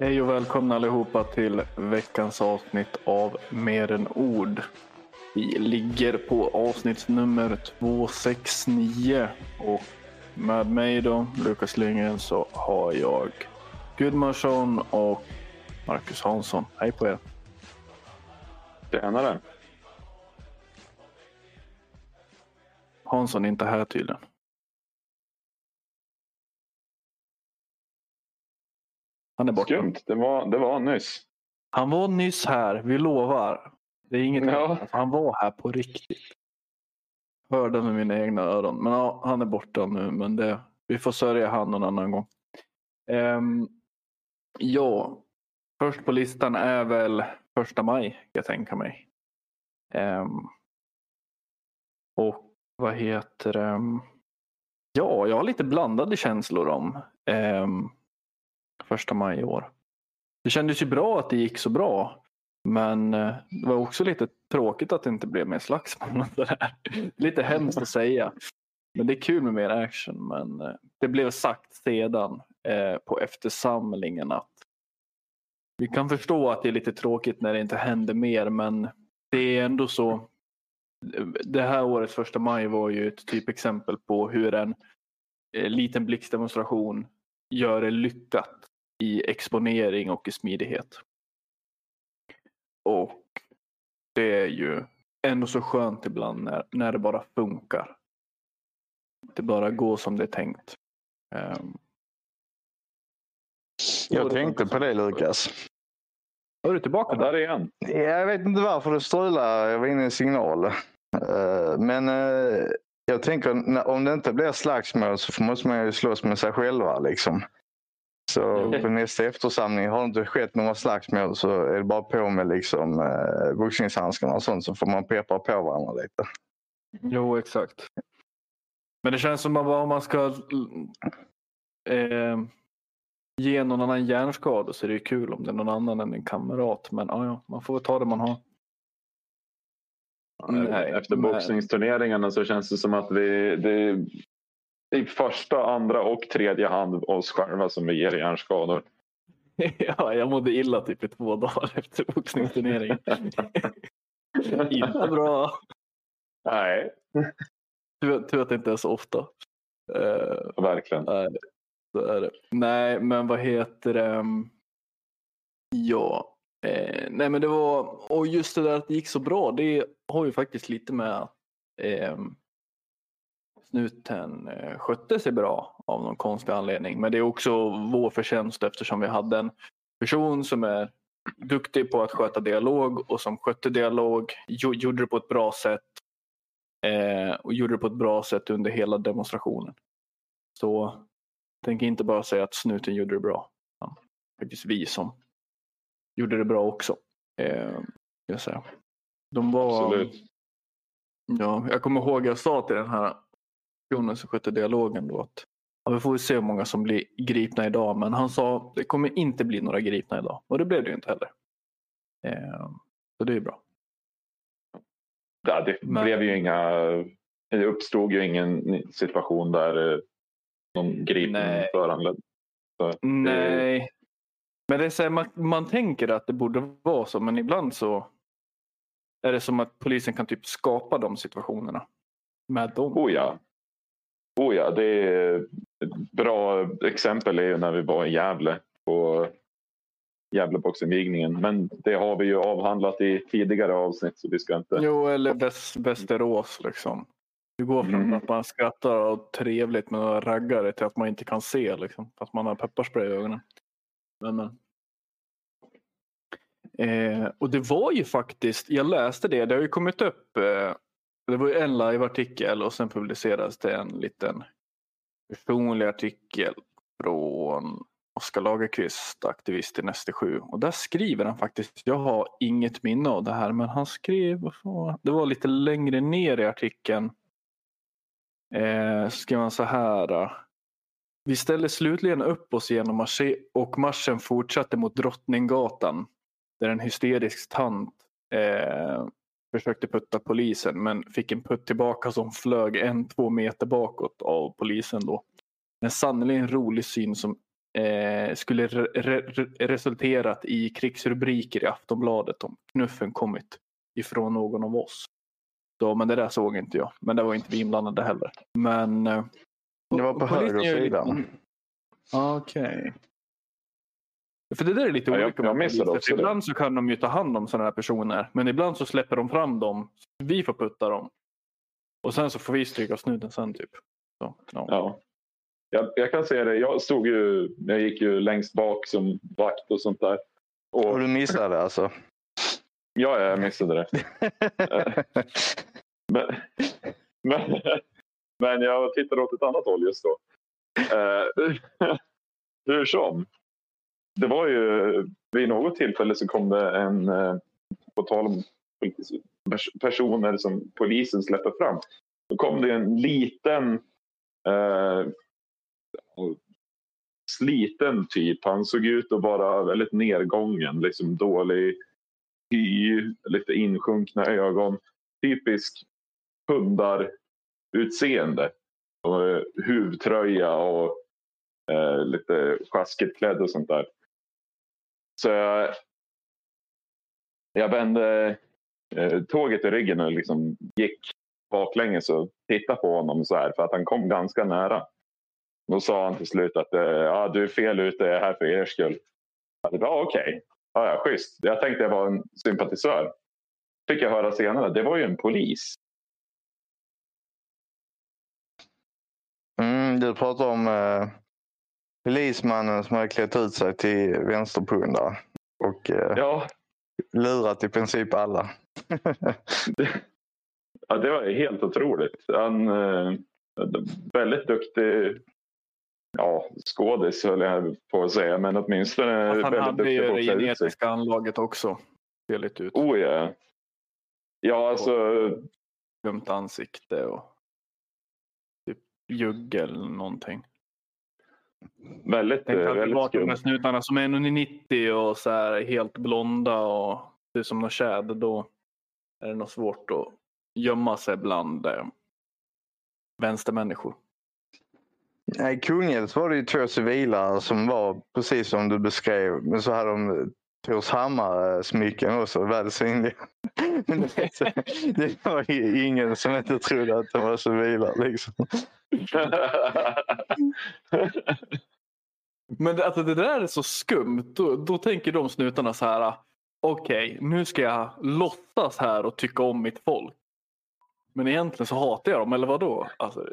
Hej och välkomna allihopa till veckans avsnitt av Mer än ord. Vi ligger på avsnitt nummer 269 och med mig då, Lukas Lindgren, så har jag Gudmarsson och Marcus Hansson. Hej på er. Tjenare. Hansson är inte här tydligen. Han är borta. Skumt, det var nyss. Han var nyss här, vi lovar. Det är inget annat. Han var här på riktigt. Hörde med mina egna öron. Men ja, han är borta nu. Men vi får sörja han någon annan gång. Ja, först på listan är väl 1 maj, jag tänker mig. Och vad heter det? Ja, jag har lite blandade känslor om 1 maj i år. Det kändes ju bra att det gick så bra. Men det var också lite tråkigt att det inte blev mer slagsmål. Lite hemskt att säga. Men det är kul med mer action. Men det blev sagt sedan på eftersamlingen att vi kan förstå att det är lite tråkigt när det inte händer mer. Men det är ändå så. Det här årets 1 maj var ju ett typexempel på hur en liten blixtdemonstration gör det lyckat i exponering och i smidighet. Och det är ju ändå så skönt ibland när det bara funkar. Det bara går som det är tänkt. Jag tänkte på det, Lukas. Är du tillbaka där är han? Jag vet inte varför det strular. Jag var inne i en signal. Men jag tänker, om det inte blir slagsmål så måste man ju slåss med sig själva liksom. Så på nästa eftersamling har det inte skett några slagsmål så är det bara på med liksom boxningshandskarna och sånt, så får man peppa på varandra lite. Jo, exakt. Men det känns som att om man ska ge någon annan hjärnskada så är det kul om det är någon annan än en kamrat. Men ja, man får ta det man har. Efter boxningsturneringarna så känns det som att det i första, andra och tredje hand oss själva som vi ger hjärnskador. Ja, jag mådde illa typ i 2 dagar efter boxningsturneringen. Inte bra. Nej. Tur att det inte är så ofta. Verkligen. Så är det. Nej, men vad heter det? Ja. Nej, men det var... Och just det där att det gick så bra, det har ju faktiskt lite med att snuten skötte sig bra av någon konstig anledning. Men det är också vår förtjänst eftersom vi hade en person som är duktig på att sköta dialog och som skötte dialog, gjorde det på ett bra sätt och gjorde det på ett bra sätt under hela demonstrationen. Så jag tänker inte bara säga att snuten gjorde det bra. Ja, faktiskt vi som gjorde det bra också. Jag säger. De var... Absolut. Ja, jag kommer ihåg jag sa till den här personen som skötte dialogen då att vi får se hur många som blir gripna idag, men han sa det kommer inte bli några gripna idag, och det blev det ju inte heller. Så det är bra. Ja, det uppstod ju ingen situation där någon gripning föranledd. Nej. Men det är så här, man tänker att det borde vara så, men ibland så är det som att polisen kan typ skapa de situationerna med dem. Oh ja, det är ett bra exempel är ju när vi var i Gävle på Gävleboxinvigningen. Men det har vi ju avhandlat i tidigare avsnitt så vi ska inte... Jo, eller Västerås liksom. Det går från att man skrattar och trevligt med några raggare till att man inte kan se liksom. Fast man har pepparspray i ögonen. Men. Och det var ju faktiskt, jag läste det har ju kommit upp, det var ju en live-artikel och sen publicerades det en liten personlig artikel från Oskar Lagerqvist, aktivist i ST7. Och där skriver han faktiskt, jag har inget minne av det här, men han skrev, det var lite längre ner i artikeln, så skrev han så här: vi ställde slutligen upp oss genom och marschen fortsatte mot Drottninggatan där en hysterisk tant försökte putta polisen men fick en putt tillbaka som flög 1-2 meter bakåt av polisen då. En sannolikt rolig syn som skulle resulterat i krigsrubriker i Aftonbladet om knuffen kommit ifrån någon av oss. Så, men det där såg inte jag. Men det var inte vi inblandade heller. Men Det var på höger sidan. Okej. För det där är lite olika. Jag missade också ibland det. så kan de ju ta hand om sådana här personer. Men ibland så släpper de fram dem. Vi får putta dem. Och sen så får vi stryka snuten sen typ. Så, Ja. Jag kan se det. Jag gick ju längst bak som vakt och sånt där. Och du missade alltså? Ja, jag missade det. men jag tittade åt ett annat håll just då. Hur som. Det var ju vid något tillfälle så kom det en på tal om personer som polisen släpper fram. Då kom det en liten sliten typ. Han såg ut att vara väldigt nedgången, liksom dålig hy, lite insjunkna ögon, typisk hundarutseende och huvtröja och lite sjaskigt klädd och sånt där. Så jag vände tåget i ryggen och liksom gick baklänges och tittade på honom så här för att han kom ganska nära. Då sa han till slut att du är fel ute, jag är här för er skull. Jag bara okej. Ja, schysst. Jag tänkte jag var en sympatisör. Fick jag höra senare, det var ju en polis. Du pratar om polismannen som har klätt ut sig till vänsterpundare och lurat i princip alla. Ja, det var helt otroligt. Han väldigt duktig skådis höll jag på att säga, men åtminstone han väldigt hade duktig ju på det att klä ut sig. genetiska anlaget också. Ser lite ut. Oh ja. Ja, alltså Gömt ansikte och typ jugg eller någonting. Väldigt de här snutarna som är 1,90 och så här helt blonda och det är som något tjäd, då är det nog svårt att gömma sig bland vänstermänniskor. Nej, i Kungälv var det ju 2 civila som var precis som du beskrev, men så hade de Torshammar-smycken också, väldigt synliga. Det var ju ingen som inte trodde att de var civila liksom. Men alltså, det där är så skumt. Då tänker de snutarna så här: okej, nu ska jag låtsas här och tycka om mitt folk. Men egentligen så hatar jag dem, eller vad då? Alltså...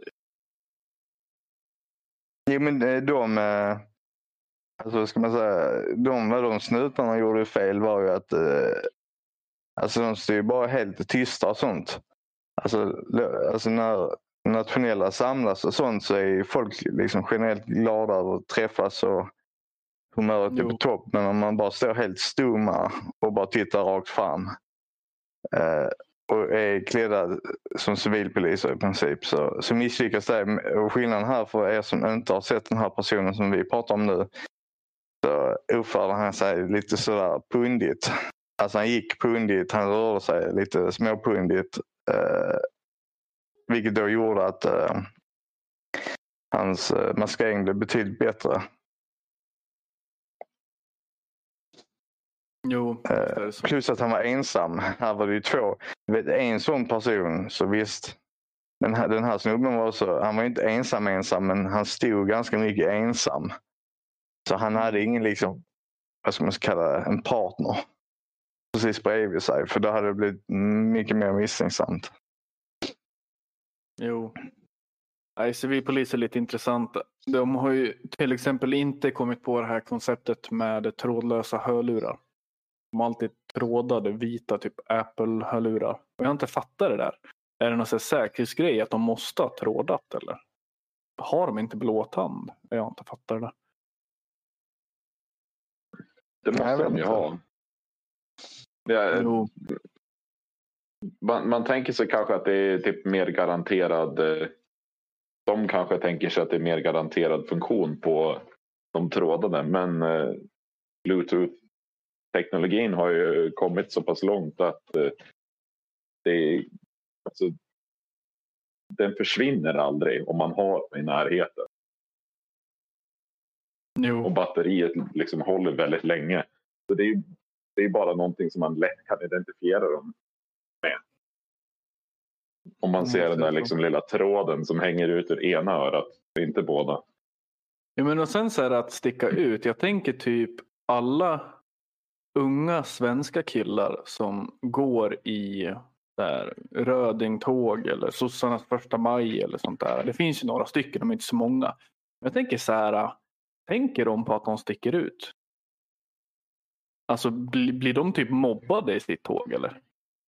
Jo, men alltså ska man säga, de snutarna gjorde fel var ju att alltså de stod ju bara helt tysta och sånt. Alltså när nationella samlas och sånt så är folk liksom generellt glada över att träffas och humöret är på topp. Men om man bara står helt stumma och bara tittar rakt fram och är klädda som civilpoliser i princip, så misslyckas det. Och skillnaden här för er som inte har sett den här personen som vi pratar om nu, så uppförde han sig lite sådär pundigt. Alltså han gick pundigt, han rörde sig lite småpundigt, vilket då gjorde att hans maskering blev betydligt bättre. Jo, plus att han var ensam. Här var det ju 2. En sån person, så visst. Den här snubben var så, han var inte ensam, men han stod ganska mycket ensam. Så han hade ingen liksom, vad ska man kalla det, en partner precis bredvid sig. För då hade det blivit mycket mer misstänksamt. Jo. Civilpolis är lite intressanta. De har ju till exempel inte kommit på det här konceptet med trådlösa hörlurar. De har alltid trådade vita typ Apple-hörlurar. Och jag har inte fattat det där. Är det någon sån säkerhetsgrej att de måste ha trådat eller? Har de inte blåtand? Jag har inte fattat det där. Det måste de ju ha. Man tänker sig kanske att det är typ mer garanterad. De kanske tänker sig att det är mer garanterad funktion på de trådarna. Men Bluetooth-teknologin har ju kommit så pass långt att den försvinner aldrig om man har den i närheten. Jo. Och batteriet liksom håller väldigt länge. Så det är bara någonting som man lätt kan identifiera dem med. Om man ser den där liksom lilla tråden som hänger ut ur ena örat, inte båda. Ja, men och sen så är det att sticka ut. Jag tänker typ alla unga svenska killar som går i där Rödingtåg eller Sossarnas första maj eller sånt där. Det finns ju några stycken, de är inte så många. Jag tänker så här, tänker de på att de sticker ut? Alltså blir de typ mobbade i sitt tåg eller?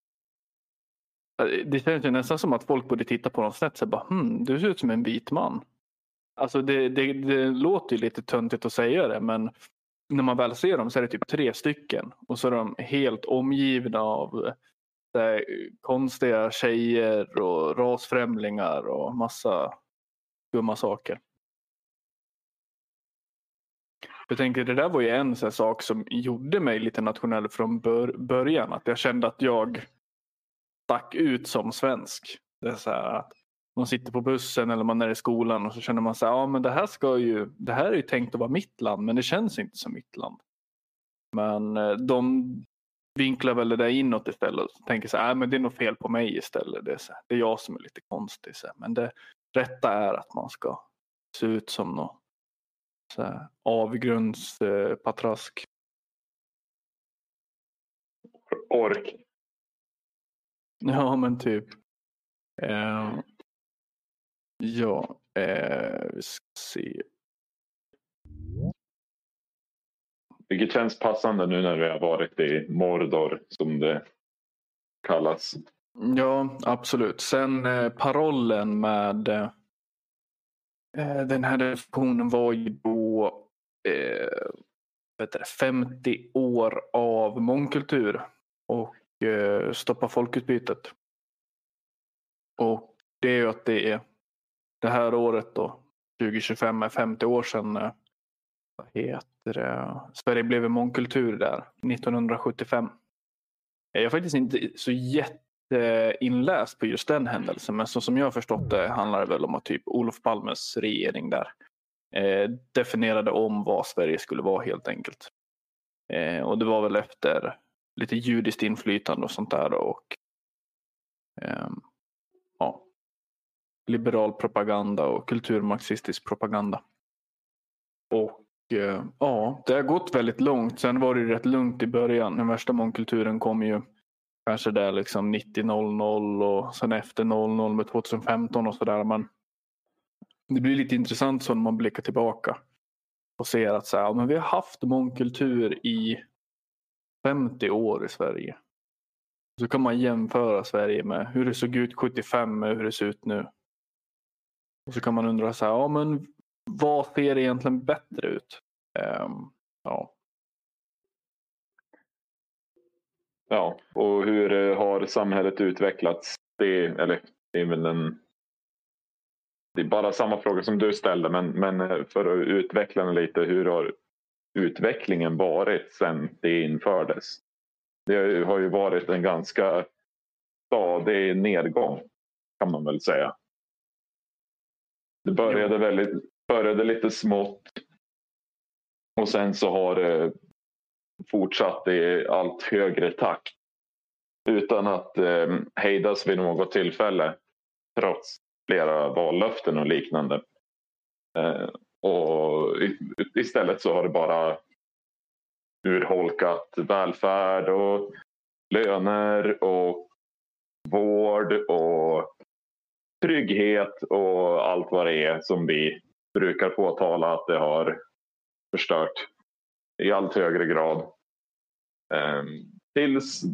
Det känns ju nästan som att folk borde titta på dem snett så bara, du ser ut som en vit man. Alltså det låter ju lite töntigt att säga det, men när man väl ser dem så är det typ 3 stycken. Och så är de helt omgivna av konstiga tjejer och rasfrämlingar och massa dumma saker. Jag tänker det där var ju en sån sak som gjorde mig lite nationell från början. Att jag kände att jag stack ut som svensk. Det är så här att man sitter på bussen eller man är i skolan och så känner man så här, ja men det här är ju tänkt att vara mitt land, men det känns inte som mitt land. Men de vinklar väl det där inåt istället och tänker så här, men det är nog fel på mig istället. Det är jag som är lite konstig. Så här. Men det rätta är att man ska se ut som någon så här avgrundspatrask. Ork. Ja men typ. Vi ska se. Vilket känns passande nu när vi har varit i Mordor som det kallas. Ja, absolut. Sen parollen med den här definitionen var ju då 50 år av mångkultur och stoppa folkutbytet. Och det är ju att det här året då, 2025 är 50 år sedan, vad heter det? Sverige blev en mångkultur där, 1975. Jag är faktiskt inte så jätteinläst på just den händelsen, men så som jag har förstått det handlar det väl om att typ Olof Palmes regering där definierade om vad Sverige skulle vara helt enkelt. Och det var väl efter lite judiskt inflytande och sånt där och liberal propaganda och kulturmarxistisk propaganda. Och det har gått väldigt långt. Sen var det rätt lugnt i början. Den värsta mångkulturen kom ju kanske där liksom 90-00 och sen efter 00 med 2015 och sådär. Men det blir lite intressant så när man blickar tillbaka och ser att så här, men vi har haft mångkultur i 50 år i Sverige. Så kan man jämföra Sverige med hur det såg ut 75 med hur det ser ut nu. Och så kan man undra så här, men vad ser egentligen bättre ut? Ja, och hur har samhället utvecklats? Det är väl det är bara samma fråga som du ställde, men för att utveckla den lite, hur har utvecklingen varit sedan det infördes? Det har ju varit en ganska stadig nedgång kan man väl säga. Det började lite smått och sen så har det fortsatt i allt högre takt utan att hejdas vid något tillfälle trots flera vallöften och liknande. Och istället så har det bara urholkat välfärd och löner och vård och trygghet och allt vad det är som vi brukar påtala att det har förstört i allt högre grad. Tills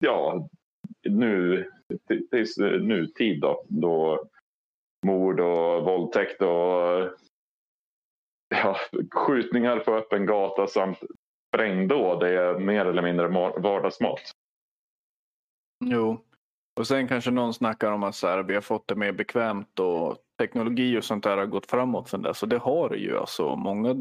nutid då mord och våldtäkt och skjutningar på öppen gata samt sprängdåd är mer eller mindre vardagsmat. Jo, och sen kanske någon snackar om att så här, vi har fått det mer bekvämt och teknologi och sånt där har gått framåt sen där. Så det har det ju. Alltså,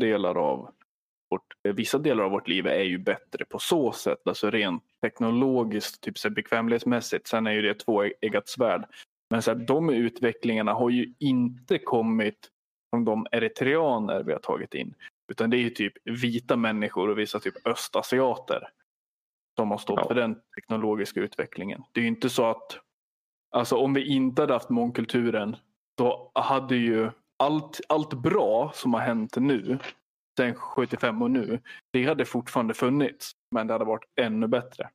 vissa delar av vårt liv är ju bättre på så sätt. Alltså rent teknologiskt, typ så bekvämlighetsmässigt. Sen är ju det tvåeggat svärd. Men så här, de utvecklingarna har ju inte kommit från de eritreaner vi har tagit in. Utan det är ju typ vita människor och vissa typ östasiater som har stått för den teknologiska utvecklingen. Det är ju inte så att, alltså om vi inte hade haft mångkulturen, då hade ju allt bra som har hänt nu, sen 75 och nu, det hade fortfarande funnits, men det hade varit ännu bättre.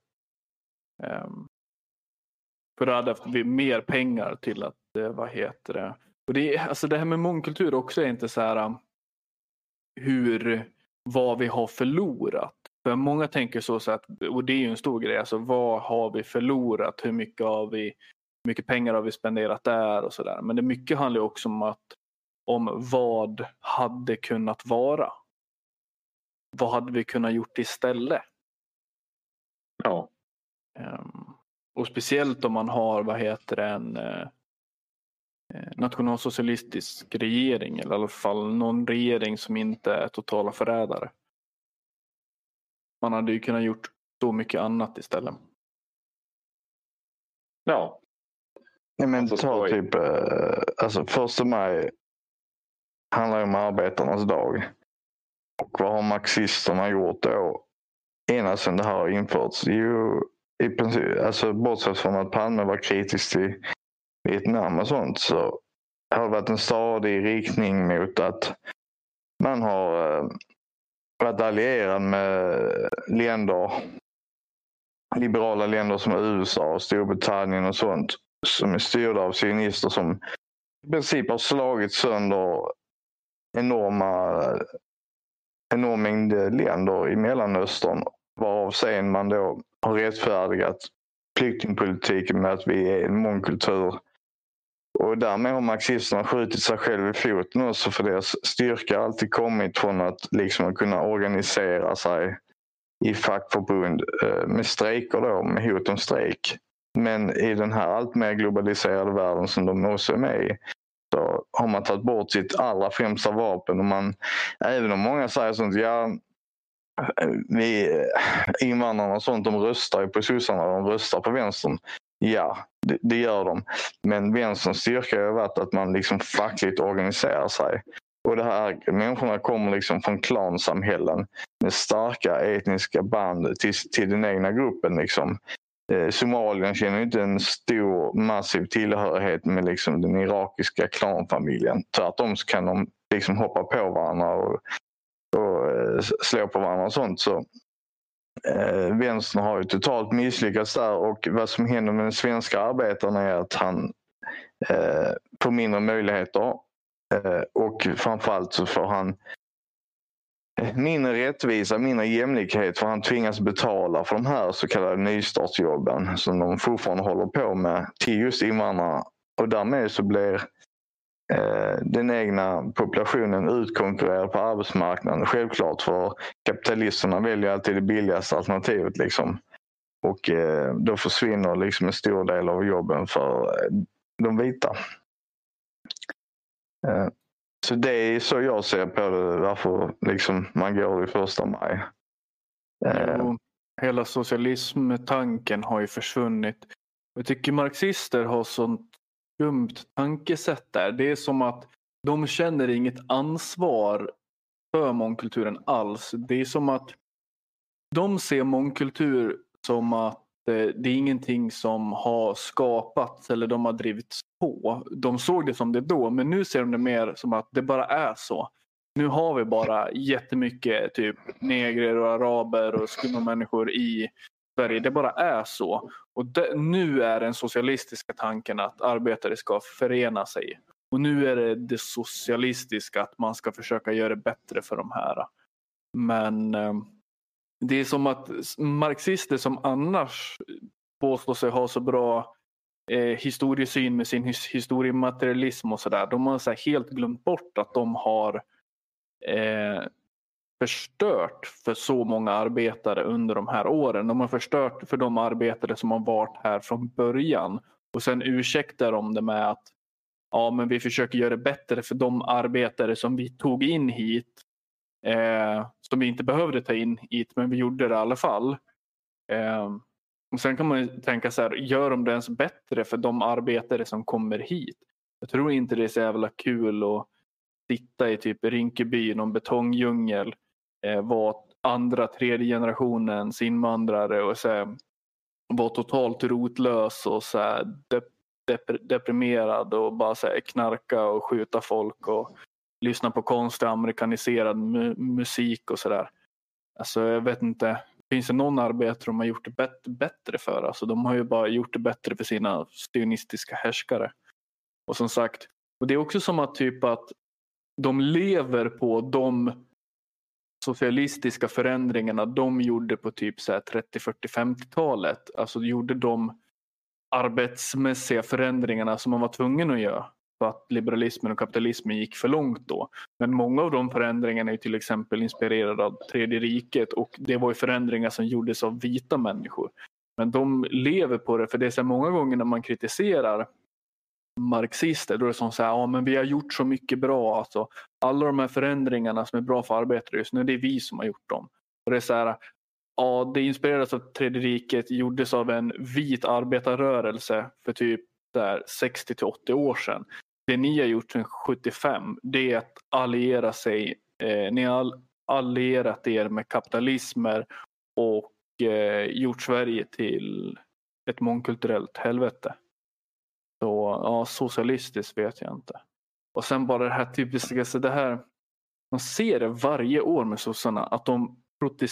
För då hade vi mer pengar till att, och alltså det här med mångkultur också är inte så här vad vi har förlorat. För många tänker så att, och det är ju en stor grej, alltså vad har vi förlorat, hur mycket pengar har vi spenderat där och sådär. Men det mycket handlar också om vad hade kunnat vara. Vad hade vi kunnat gjort istället? Ja. Och speciellt om man har, en nationalsocialistisk regering, eller i alla fall någon regering som inte är totala förrädare. Man hade ju kunnat gjort så mycket annat istället. Ja. Nej, men ta typ, alltså 1 maj handlar ju om arbetarnas dag. Och vad har marxisterna gjort då? Ena sedan det här har införts. Jo, i princip, alltså bortsett från att Palme var kritisk till Vietnam och sånt, så har det varit en stadig riktning mot att man har varit allierad med liberala länder som USA och Storbritannien och sånt, som är styrda av sionister som i princip har slagit sönder enorm mängd länder i Mellanöstern, varav sen man då har rättfärdigat flyktingpolitiken med att vi är en mångkultur. Och därmed har marxisterna skjutit sig själv i foten också, för deras styrka har alltid kommit från att liksom kunna organisera sig i fackförbund med strejker då, med hot om strejk. Men i den här allt mer globaliserade världen som de också är med i, så har man tagit bort sitt allra främsta vapen. Och även om många säger sånt, vi invandrarna och sånt, de röstar ju på sossarna, de röstar på vänstern. Ja, det gör de. Men vänsterns styrka har varit att man liksom fackligt organiserar sig. Och det här, människorna kommer liksom från klansamhällen med starka etniska band till den egna gruppen. Liksom. Somalien känner inte en stor, massiv tillhörighet med liksom den irakiska klanfamiljen. Tvärtom så kan de liksom hoppa på varandra och slå på varandra och sånt. Så vänstern har ju totalt misslyckats där, och vad som händer med den svenska arbetaren är att han får mindre möjligheter, och framförallt så får han mindre rättvisa, mindre jämlikhet, för han tvingas betala för de här så kallade nystartsjobben som de fortfarande håller på med till just invandrarna, och därmed så blir den egna populationen utkonkurrerad på arbetsmarknaden. Självklart, för kapitalisterna väljer alltid det billigaste alternativet liksom. Och då försvinner liksom en stor del av jobben för de vita. Så det är så jag ser på det, varför liksom man går i 1 maj. Hela socialismtanken har ju försvunnit. Jag tycker marxister har sånt dumt tankesätt där. Det är som att de känner inget ansvar för mångkulturen alls. Det är som att de ser mångkultur som att det är ingenting som har skapats eller de har drivits på. De såg det som det då, men nu ser de det mer som att det bara är så. Nu har vi bara jättemycket typ negrer och araber och skumma människor i Sverige. Det bara är så. Och nu är den socialistiska tanken att arbetare ska förena sig. Och nu är det socialistiska att man ska försöka göra det bättre för de här. Men det är som att marxister som annars påstår sig ha så bra historiesyn med sin historiematerialism och sådär. De har så här helt glömt bort att de har förstört för så många arbetare under de här åren. De har förstört för de arbetare som har varit här från början. Och sen ursäktar de det med att ja, men vi försöker göra det bättre för de arbetare som vi tog in hit. Som vi inte behövde ta in hit, men vi gjorde det i alla fall. Och sen kan man ju tänka så här, gör de det ens bättre för de arbetare som kommer hit? Jag tror inte det är så jävla kul sitta i typ Rinkeby, någon betongdjungel, vara andra, tredje generationens invandrare och så här, vara totalt rotlös och så här, deprimerad och bara så här, knarka och skjuta folk och lyssna på konstig amerikaniserad musik och sådär. Alltså jag vet inte, finns det någon arbetare de har gjort det bättre för? Alltså de har ju bara gjort det bättre för sina stynistiska härskare. Och som sagt, och det är också som att typ att de lever på de socialistiska förändringarna de gjorde på typ så här 30, 40, 50-talet. Alltså gjorde de arbetsmässiga förändringarna som man var tvungen att göra för att liberalismen och kapitalismen gick för långt då. Men många av de förändringarna är till exempel inspirerade av Tredje riket och det var ju förändringar som gjordes av vita människor. Men de lever på det, för det är så många gånger när man kritiserar marxister då är det som så här, ja men vi har gjort så mycket bra, alltså alla de här förändringarna som är bra för arbetare just nu, det är vi som har gjort dem. Och det är så här, ja det inspirerades av Tredje riket, gjordes av en vit arbetarrörelse för typ där 60 till 80 år sedan. Det ni har gjort sedan 75, det är att alliera sig, ni har allierat er med kapitalismer och gjort Sverige till ett mångkulturellt helvete. Så ja, socialistiskt vet jag inte. Och sen bara det här typiska, så det här, man ser det varje år med sossarna att de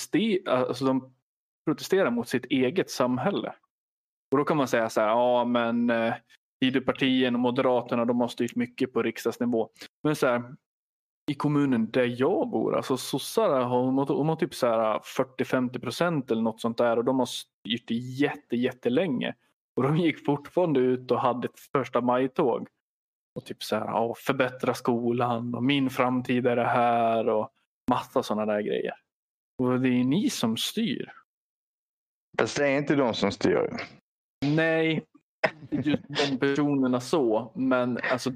protesterar mot sitt eget samhälle. Och då kan man säga så här, ja men Tidöpartierna och Moderaterna, de har styrt mycket på riksdagsnivå. Men så här, i kommunen där jag bor, alltså sossarna har typ så här 40-50% eller något sånt där, och de har styrt jättelänge. Och de gick fortfarande ut och hade ett första majtåg. Och typ så här, ja, förbättra skolan och min framtid är det här och massa sådana där grejer. Och det är ni som styr. Fast det är inte de som styr. Nej, inte just de personerna så. Men alltså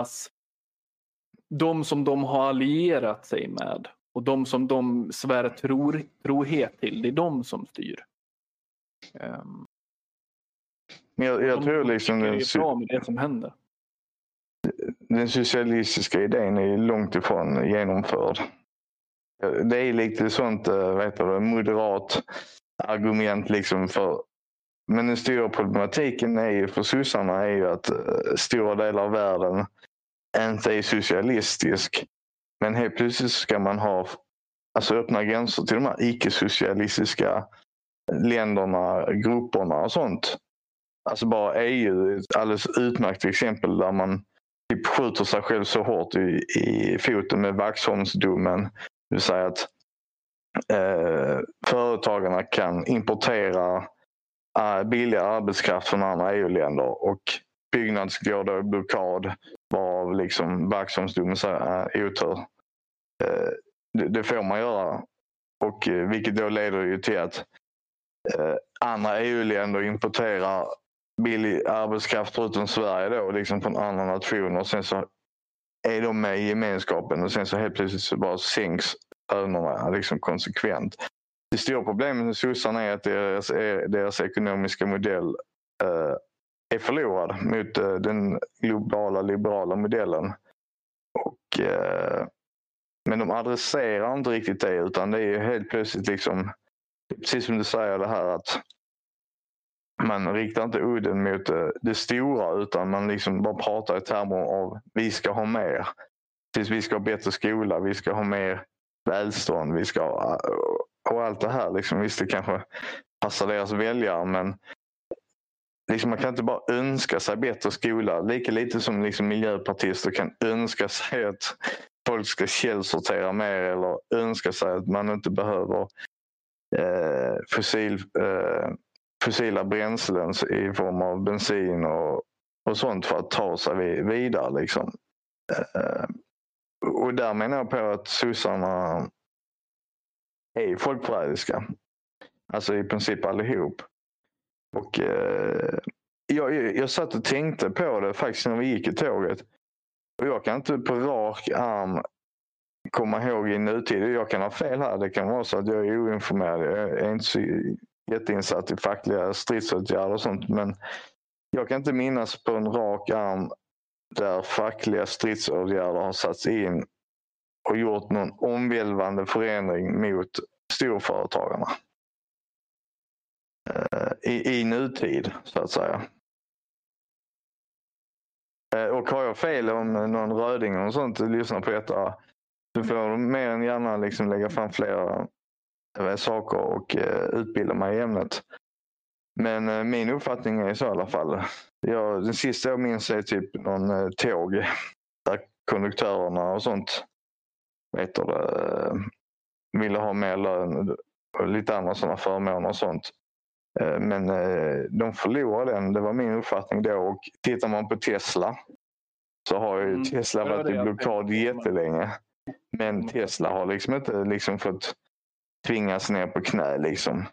de som de har allierat sig med och de som de svär trohet till, det är de som styr. Jag tror liksom det är bra med det som händer. Den socialistiska idén är långt ifrån genomförd. Det är lite sånt moderat argument liksom för, men den stora problematiken är ju för sossarna är ju att stora delar av världen inte är socialistisk, men helt plötsligt ska man ha öppna gränser till de här icke-socialistiska länderna, grupperna och sånt. Alltså bara EU är ett alldeles utmärkt exempel där man typ skjuter sig själv så hårt i foten med Vaxholmsdomen. Det vill säga att företagarna kan importera billig arbetskraft från andra EU-länder och Byggnads går då i blockad av liksom Vaxholmsdomen säger otur. Det får man göra, och vilket då leder ju till att andra EU-länder importerar billig arbetskraft förutom Sverige då, liksom från andra nationer, och sen så är de med i gemenskapen och sen så helt plötsligt så bara sänks lönerna liksom konsekvent. Det stora problemet med sossarna är att deras ekonomiska modell är förlorad mot den globala liberala modellen. Men de adresserar inte riktigt det, utan det är helt plötsligt liksom, precis som du säger det här, att man riktar inte udden mot det stora, utan man liksom bara pratar i termer av vi ska ha mer. Vi ska ha bättre skola, vi ska ha mer välstånd, vi ska och allt det här liksom. Visst, det kanske passar deras väljare, men liksom man kan inte bara önska sig bättre skola, lika lite som liksom miljöpartister kan önska sig att folk ska källsortera mer, eller önska sig att man inte behöver fossila bränslen i form av bensin och sånt för att ta sig vidare liksom. Och där menar jag på att sossarna är folkförrädiska. Alltså i princip allihop. Och jag satt och tänkte på det faktiskt när vi gick i tåget. Och jag kan inte på rak arm komma ihåg i nutid. Jag kan ha fel här. Det kan vara så att jag är oinformerad. Jag är inte så jätteinsatt i fackliga stridsåtgärder och sånt. Men jag kan inte minnas på en rak arm där fackliga stridsåtgärder har satts in och gjort någon omvälvande förändring mot storföretagarna. I nutid, så att säga. Och har jag fel om någon röding och sånt lyssnar på detta, så får de mer än gärna liksom lägga fram flera saker och utbilda mig i ämnet. Men min uppfattning är så i alla fall. Den sista jag minns är typ någon tåg där konduktörerna och sånt ville ha mer lön och lite andra sådana förmåner och sånt. Men de förlorade den, det var min uppfattning då. Och tittar man på Tesla så har ju Tesla varit i blockad jättelänge. Men Tesla har liksom inte liksom fått tvingas ner på knä liksom.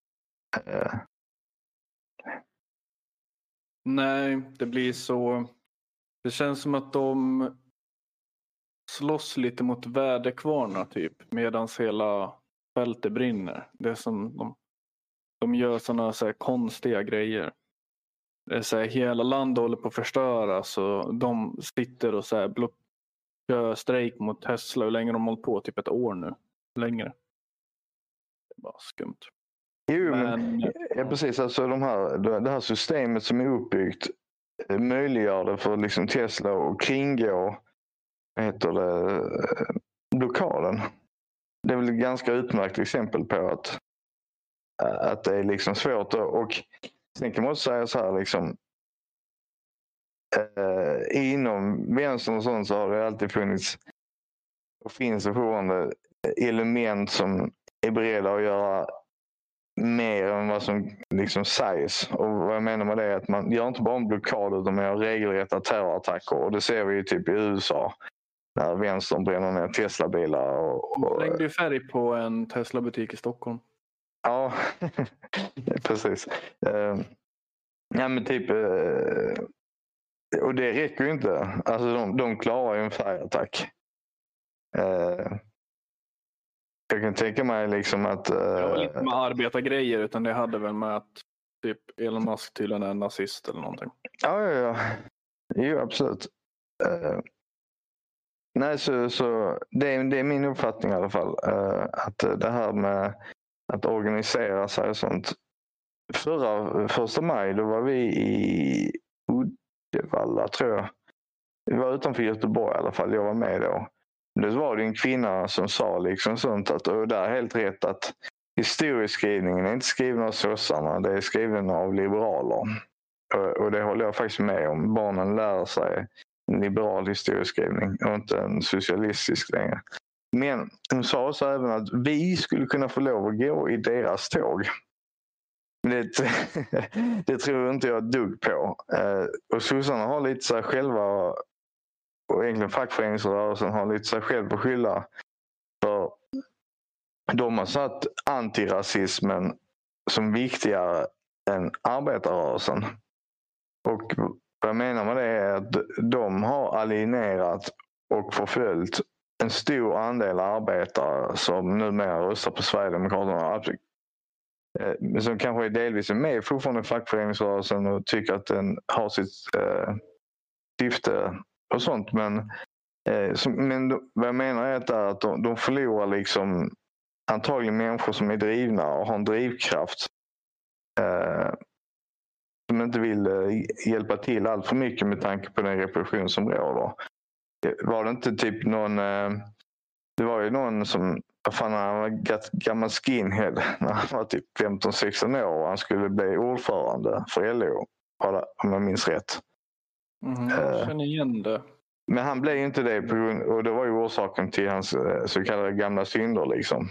Nej, det blir så. Det känns som att de slåss lite mot väderkvarnar typ, medan hela fältet brinner. Det är som de gör sådana så här konstiga grejer. Det är så här, hela landet håller på att förstöras och de sitter och så här kör strejk mot Tesla. Hur länge de hållit på? Typ ett år nu. Längre. Det är bara skumt. Jo, ja, precis. Alltså det här systemet som är uppbyggt möjliggör det för liksom Tesla att kringgå blockaden. Det är väl ett ganska utmärkt exempel på att det är liksom svårt. Och sen kan man också säga så här liksom, inom vänstern och sånt så har det alltid funnits och finns fortfarande element som är beredda att göra mer än vad som liksom sägs. Och vad jag menar med det är att man gör inte bara en blockad utan man gör regelrätta terrorattacker. Och det ser vi ju typ i USA när vänstern bränner ner Tesla-bilar. Och slängde ju färg på en Tesla-butik i Stockholm. Ja, precis. Ja, men typ, och det räcker ju inte. Alltså de klarar ju en färgattack. Jag kan tänka mig liksom att... Det var lite med arbetargrejer, utan det hade väl med att typ Elon Musk tydligen är en nazist eller någonting. Ja. Jo, absolut. Nej, så det är min uppfattning i alla fall. Att det här med att organisera sig och sånt. Första maj då var vi i Uddevalla, tror jag. Vi var utanför Göteborg i alla fall. Jag var med då. Det var det en kvinna som sa liksom sånt att, och det är helt rätt, att historieskrivningen är inte skriven av sossarna, det är skriven av liberaler. Och det håller jag faktiskt med om. Barnen lär sig en liberal historieskrivning och inte en socialistisk längre. Men hon sa också även att vi skulle kunna få lov att gå i deras tåg. Det tror inte jag ett dugg på. Och sossarna har lite så här själva, och egentligen fackföreningsrörelsen har lite sig själv att skylla. För de har satt antirasismen som viktigare än arbetarrörelsen. Och vad jag menar med det är att de har alienerat och förföljt en stor andel arbetare som numera röstar på Sverigedemokraterna. Som kanske delvis är med fortfarande i fackföreningsrörelsen och tycker att den har sitt syfte och sånt. Men vad jag menar är att de förlorar liksom antagligen människor som är drivna och har en drivkraft. Som inte vill hjälpa till allt för mycket med tanke på den repression som råder. Var det inte typ någon... Det var ju någon som... Han var gammal skinhead när han var typ 15-16 år och han skulle bli ordförande för LO. Om jag minns rätt. Jag känner igen det. Men han blev ju inte det på grund, och det var ju orsaken till hans så kallade gamla synder liksom.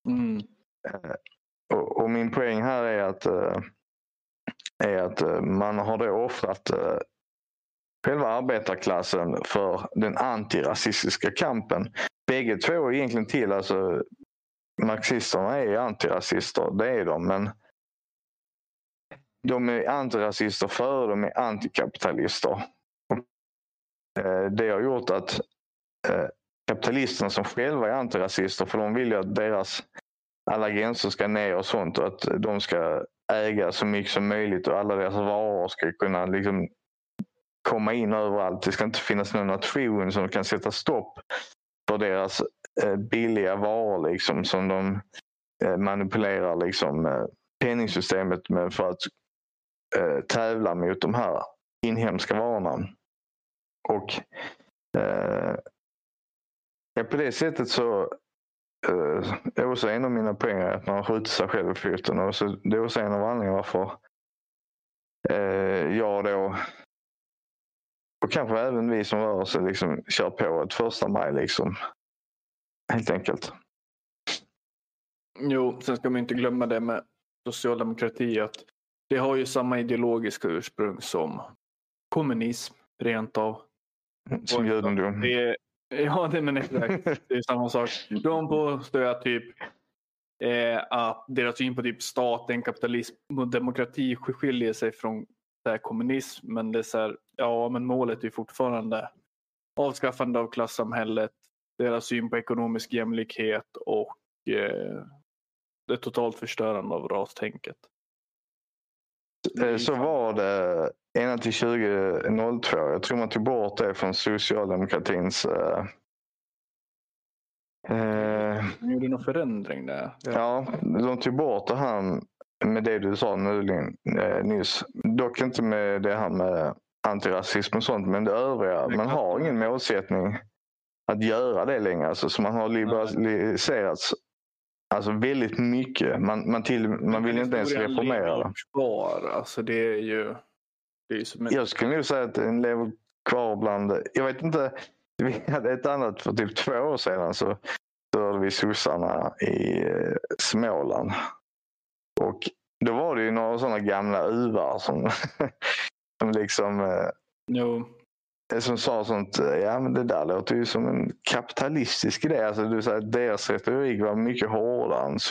Och min poäng här är att man har då offrat själva arbetarklassen för den antirasistiska kampen. Bägge två är egentligen till, alltså marxisterna är antirasister, det är de, men de är antirasister före de är antikapitalister. Det har gjort att kapitalisterna som själva är antirasister, för de vill ju att deras alla gränser ska ner och sånt, och att de ska äga så mycket som möjligt och alla deras varor ska kunna liksom komma in överallt. Det ska inte finnas någon nation som kan sätta stopp för deras billiga varor liksom, som de manipulerar liksom, penningsystemet med för att tävla mot de här inhemska varorna. Och på det sättet så är också en av mina poänger att man skjuter sig själv i foten. Och så, det är också en av anledningarna varför jag då, och kanske även vi som rörelse, liksom kör på ett 1 maj liksom. Helt enkelt. Jo, sen ska man inte glömma det med socialdemokrati, att det har ju samma ideologiska ursprung som kommunism, rent av. Som judendom. Ja, det men exakt. Det är samma sak. De påstår att typ att deras syn på typ staten, kapitalism och demokrati skiljer sig från kommunism, men det är så här, ja, men målet är fortfarande avskaffande av klassamhället, deras syn på ekonomisk jämlikhet och det totalt förstörande av rastänket. Så var det ända till 2002. Jag tror man tog bort det från socialdemokratins... De gjorde någon förändring där. Ja, de tog bort det här med det du sa nyss. Dock inte med det här med antirasism och sånt, men det övriga. Man har ingen målsättning att göra det längre. Alltså, så man har liberaliserats alltså väldigt mycket. Man vill inte ens reformera det. Alltså det är ju som Jag skulle nog säga att den lever kvar bland... Jag vet inte, vi hade ett annat för typ 2 år sedan, så hörde vi sossarna i Småland. Och då var det ju några sådana gamla uvar som liksom... Som sa sånt, ja men det där låter ju som en kapitalistisk idé. Alltså du säger att deras retorik var mycket hårdare än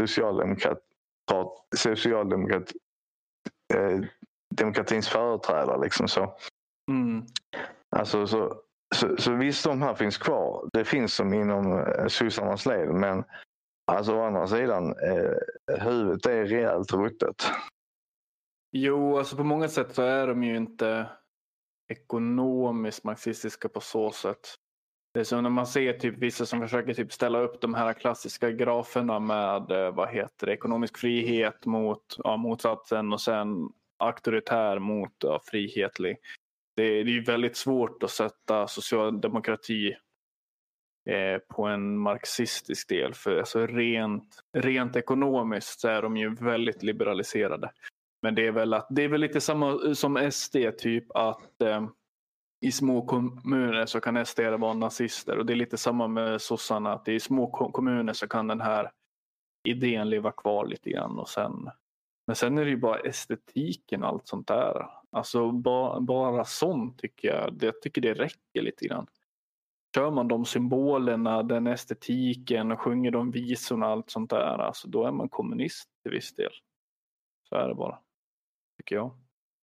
demokratins företrädare liksom så. Alltså så visst, de här finns kvar. Det finns som inom sossarnas led, men alltså å andra sidan huvudet är rejält ruttet. Jo, alltså på många sätt så är de ju inte ekonomiskt marxistiska på så sätt. Det är som när man ser typ vissa som försöker typ ställa upp de här klassiska graferna med ekonomisk frihet mot motsatsen och sen auktoritär mot frihetlig. Det är ju väldigt svårt att sätta socialdemokrati på en marxistisk del, för alltså rent ekonomiskt så är de ju väldigt liberaliserade. Men det är väl lite samma som SD typ, att i små kommuner så kan SD vara nazister, och det är lite samma med sossarna, att i små kommuner så kan den här idén leva kvar lite grann, och men sen är det ju bara estetiken och allt sånt där. Alltså bara sånt tycker det räcker lite grann. Kör man de symbolerna, den estetiken och sjunger de visorna och allt sånt där, alltså då är man kommunist till viss del. Så är det bara, tycker jag.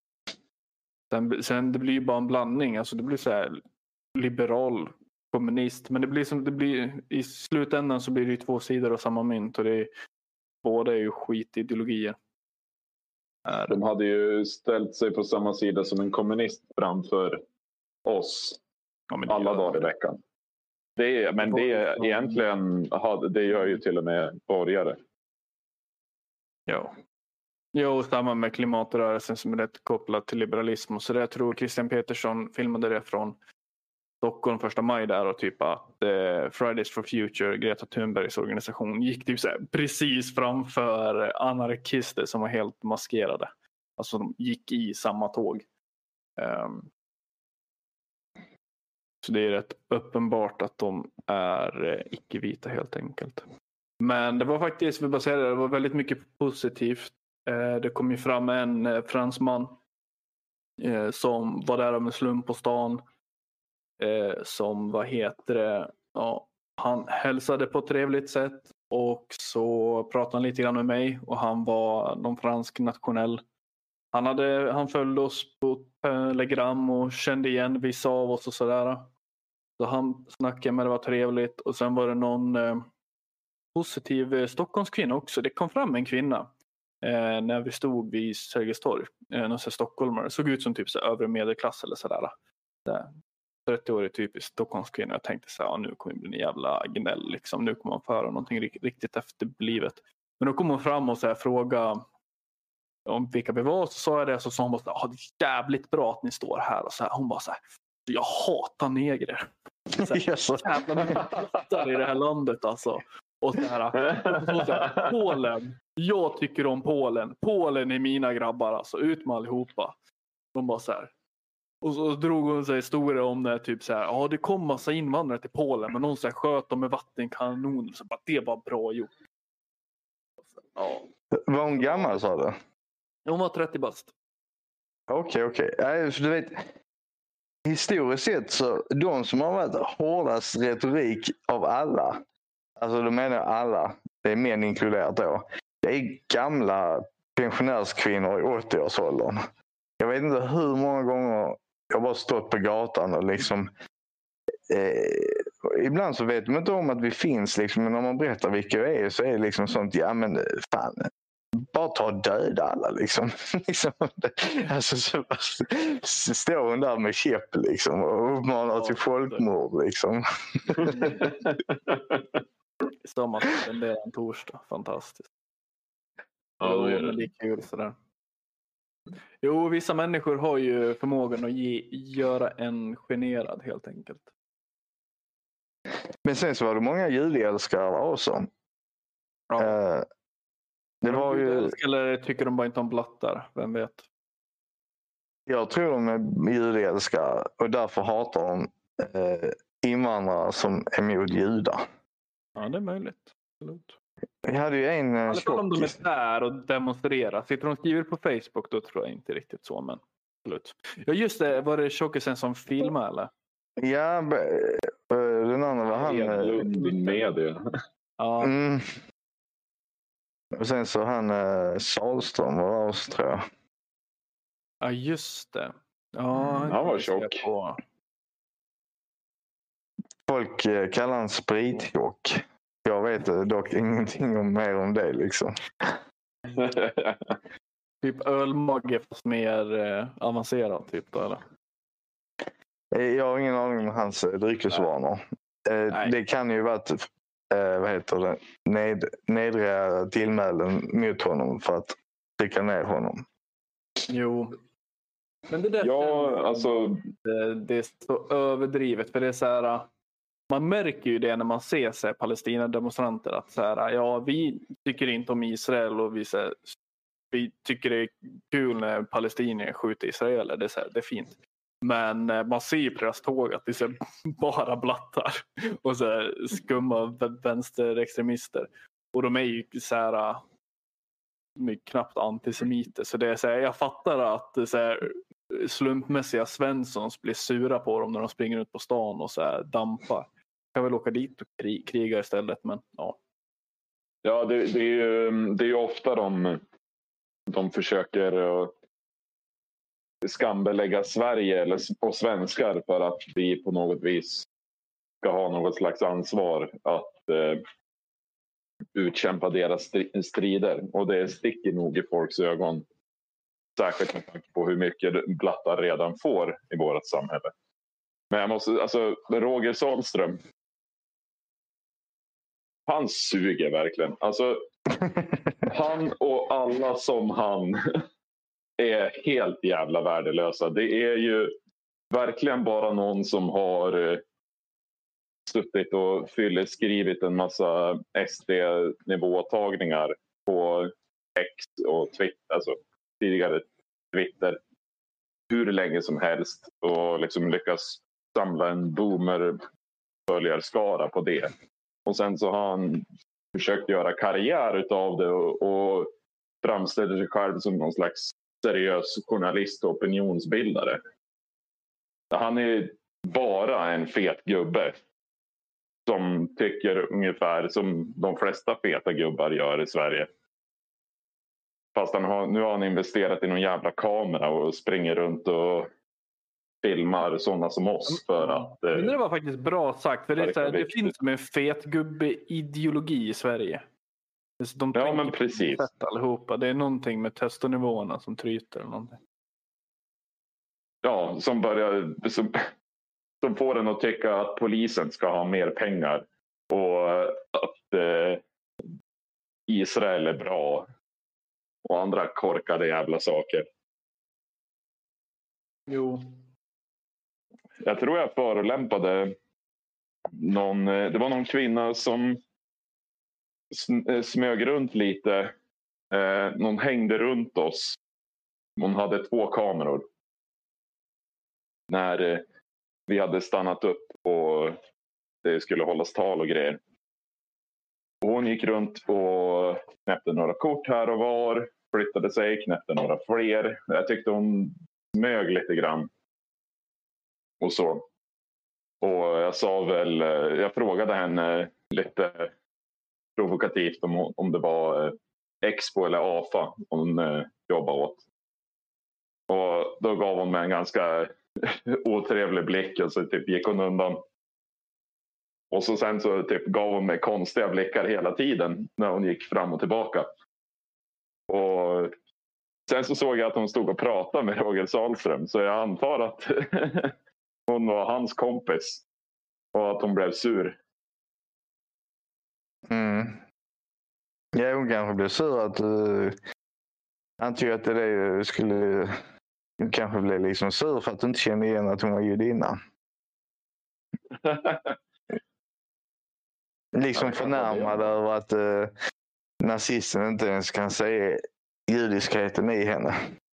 Sen det blir ju bara en blandning, alltså det blir så här liberal kommunist, men det blir i slutändan så blir det ju 2 sidor av samma mynt, och båda är ju skitideologier. De hade ju ställt sig på samma sida som en kommunist framför oss alla dagar i veckan. Det är egentligen, det gör ju till och med borgare. Ja. Jo, samma med klimatrörelsen som är rätt kopplad till liberalism. Och så där, jag tror Christian Petersson filmade det från Stockholm 1 maj där, och typ att Fridays for Future, Greta Thunbergs organisation, gick typ så här precis framför anarkister som var helt maskerade. Alltså de gick i samma tåg. Så det är rätt uppenbart att de är icke-vita helt enkelt. Men det var faktiskt, vi bara säger det var väldigt mycket positivt. Det kom ju fram en fransman som var där av en slump på stan. Som han hälsade på ett trevligt sätt, och så pratade han lite grann med mig, och han var någon fransk nationell. Han följde oss på Telegram och kände igen vissa av oss och sådär. Så han snackade med, det var trevligt, och sen var det någon positiv Stockholmskvinna också. Det kom fram en kvinna när vi stod vid Sergels torg, någon stockholmare, såg ut som typ så övre medelklass eller sådär. 30-årig typisk Stockholmskvinna. Jag tänkte så här, nu kommer det bli en jävla gnäll liksom. Nu kommer man föra någonting riktigt efterblivet. Men då kom hon fram och så här, fråga om vilka vi var, så sa jag det, så sa hon bara, det är jävligt bra att ni står här, och så här. Hon bara så här, jag hatar negrer. Jävla negrer i det här landet alltså. Och så här, Polen, jag tycker om Polen är mina grabbar alltså, ut med allihopa. De bara så här. Och så drog hon sig historia om det, typ så här, det kom massa invandrare till Polen, men någon så här sköt dem med vattenkanoner, så bara, det var bra gjort. Ja. Var hon gammal, sa du? Hon var 30 bast. Okej. Du vet, historiskt sett så de som har varit hårdast retorik av alla, alltså då menar jag alla, det är män inkluderat då, det är gamla pensionärskvinnor i 80-årsåldern. Jag vet inte hur många gånger jag bara stått på gatan och liksom ibland så vet man inte om att vi finns liksom, men när man berättar vilka vi är så är det liksom sånt, ja men fan, bara ta döda alla liksom. Alltså så står hon där med käpp liksom och uppmanar till folkmord liksom. Samma som det är en torsdag, fantastiskt. Ja, det är men det är kul sådär. Jo, vissa människor har ju förmågan att göra en generad helt enkelt. Men sen så var det många julälskare också. Ja. Det var ju... Eller tycker de bara inte om blattar, vem vet? Jag tror de är julälskare och därför hatar de invandrare som är emot judar. Ja, det är möjligt. Absolut. Vi hade ju en om de är där och demonstrerar. Sitter de och skriver på Facebook, då tror jag inte riktigt så, men absolut. Ja, just det. Var det tjockisen som filmade, eller? Ja, den andra var han... Media. Ja. Och sen så han Salström var oss, tror jag. Ja, just det. Ja, han var tjock. Folk kallar han sprittjock. Jag vet dock ingenting mer om det liksom. Typ ölmage fast mer avancerad typ då, eller? Jag har ingen aning om hans dryckesvanor. Det kan ju vara att nedriga tillmälen mot honom för att trycka ner honom. Jo. Men det där alltså det är så överdrivet, för det är så här, man märker ju det när man ser sig Palestina-demonstranter att så här, vi tycker inte om Israel och vi tycker det är kul när palestinier skjuter israeler, det är så här, det är fint. Men man ser ju på deras tåg att det är bara blattar och så här skumma vänsterextremister. Och de är ju så här knappt antisemiter. Så det är så här, jag fattar att så här, slumpmässiga Svenssons blir sura på dem när de springer ut på stan och så här dampar. Jag vill åka dit och kriga istället, men ja. Ja, det är ju ofta de försöker skambelägga Sverige eller på svenskar för att vi på något vis ska ha något slags ansvar att utkämpa deras strider. Och det sticker nog i folks ögon. Särskilt med tanke på hur mycket blattar redan får i vårt samhälle. Men jag måste, alltså Roger Salström, han suger verkligen. Alltså han och alla som han är helt jävla värdelösa. Det är ju verkligen bara någon som har suttit och skrivit en massa SD-nivåtagningar på X och Twitter, alltså tidigare Twitter, hur länge som helst och liksom lyckas samla en boomer-följarskara på det. Och sen så har han försökt göra karriär utav det och framställer sig själv som någon slags seriös journalist och opinionsbildare. Han är bara en fet gubbe som tycker ungefär som de flesta feta gubbar gör i Sverige. Fast nu har han investerat i någon jävla kamera och springer runt och filmar sådana som oss för att... Men det var faktiskt bra sagt, för det finns som en fet gubbe-ideologi i Sverige. Ja, men precis. Allihopa. Det är någonting med testosteronivåerna som tryter eller någonting. Ja, som börjar... som får den att tycka att polisen ska ha mer pengar och att Israel är bra och andra korkade jävla saker. Jo. Jag tror jag förolämpade det var någon kvinna som smög runt lite. Någon hängde runt oss. Hon hade 2 kameror. När vi hade stannat upp och det skulle hållas tal och grejer. Och hon gick runt och knäppte några kort här och var. Flyttade sig, knäppte några fler. Jag tyckte hon smög lite grann. Och så. Och jag frågade henne lite provokativt om det var Expo eller AFA hon jobbade åt. Och då gav hon mig en ganska otrevlig blick och så typ gick hon undan. Och sen så typ gav hon mig konstiga blickar hela tiden när hon gick fram och tillbaka. Och sen så såg jag att hon stod och pratade med Roger Sahlström, så jag antar att hon var hans kompis och att hon blev sur. Ja, hon kanske blev sur att han tyckte att det skulle kanske bli liksom sur för att du inte kände igen att hon var judinna. Liksom förnärmad över att nazisten inte ens kan säga judiskheten i henne.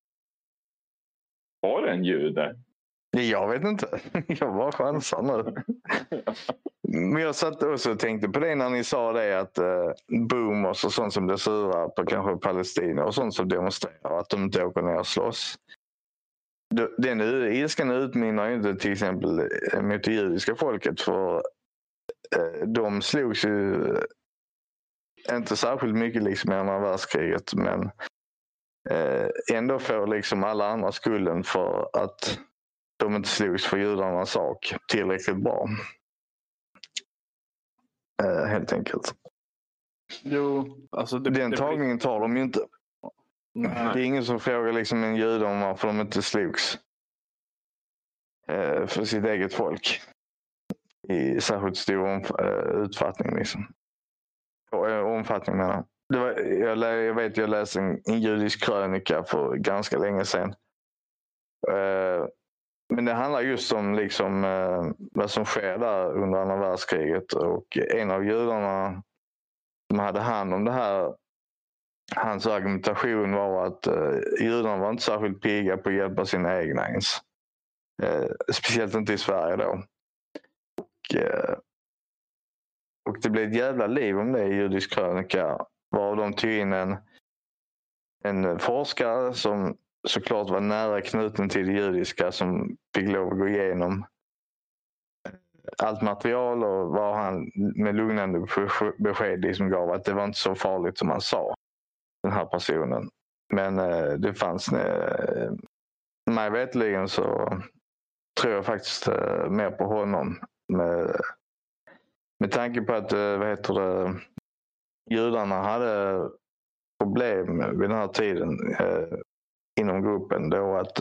Var det en jude? Jag vet inte. Jag bara chansar nu. Men jag satt också och tänkte på det när ni sa det att boomers och sånt som blir sura på kanske Palestina och sånt som demonstrerar att de inte åker ner och slåss. Den ilskan utmynnar ju inte till exempel mot det judiska folket, för de slogs ju inte särskilt mycket liksom i andra världskriget, men ändå får liksom alla andra skulden för att de inte slogs för judarnas sak tillräckligt bra. Helt enkelt. Jo, alltså den tagningen tar de ju inte. Nej. Det är ingen som frågar liksom en jude om varför de inte slogs för sitt eget folk i särskilt stor utfattning liksom. Omfattning menar jag vet jag läste en judisk krönika för ganska länge sedan. Men det handlar just om liksom vad som sker där under andra världskriget, och en av judarna som hade hand om det här, hans argumentation var att judarna var inte särskilt pigga på att hjälpa sina egna ens. Speciellt inte i Sverige då. Och det blev ett jävla liv om det i judisk krönika, var de tog in en forskare som såklart var nära knuten till det judiska, som fick lov att gå igenom allt material och var han med lugnande besked liksom gav att det var inte så farligt som han sa, den här personen. Men det fanns mig vetligen så tror jag faktiskt mer på honom med tanke på att judarna hade problem vid den här tiden inom gruppen då, att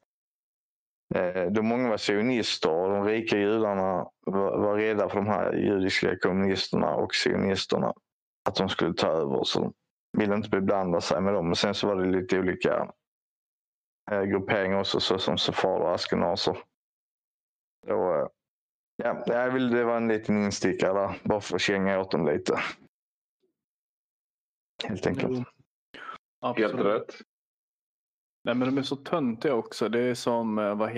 de många var sionister och de rika judarna var rädda för de här judiska kommunisterna och sionisterna, att de skulle ta över, så de ville inte beblanda sig med dem. Men sen så var det lite olika grupperingar också, så som sefarder och askenaser. Så ja, det var en liten instickare där, bara för att känga åt dem lite. Helt enkelt. Helt rätt. Nej, men de är så töntiga också. Det är som,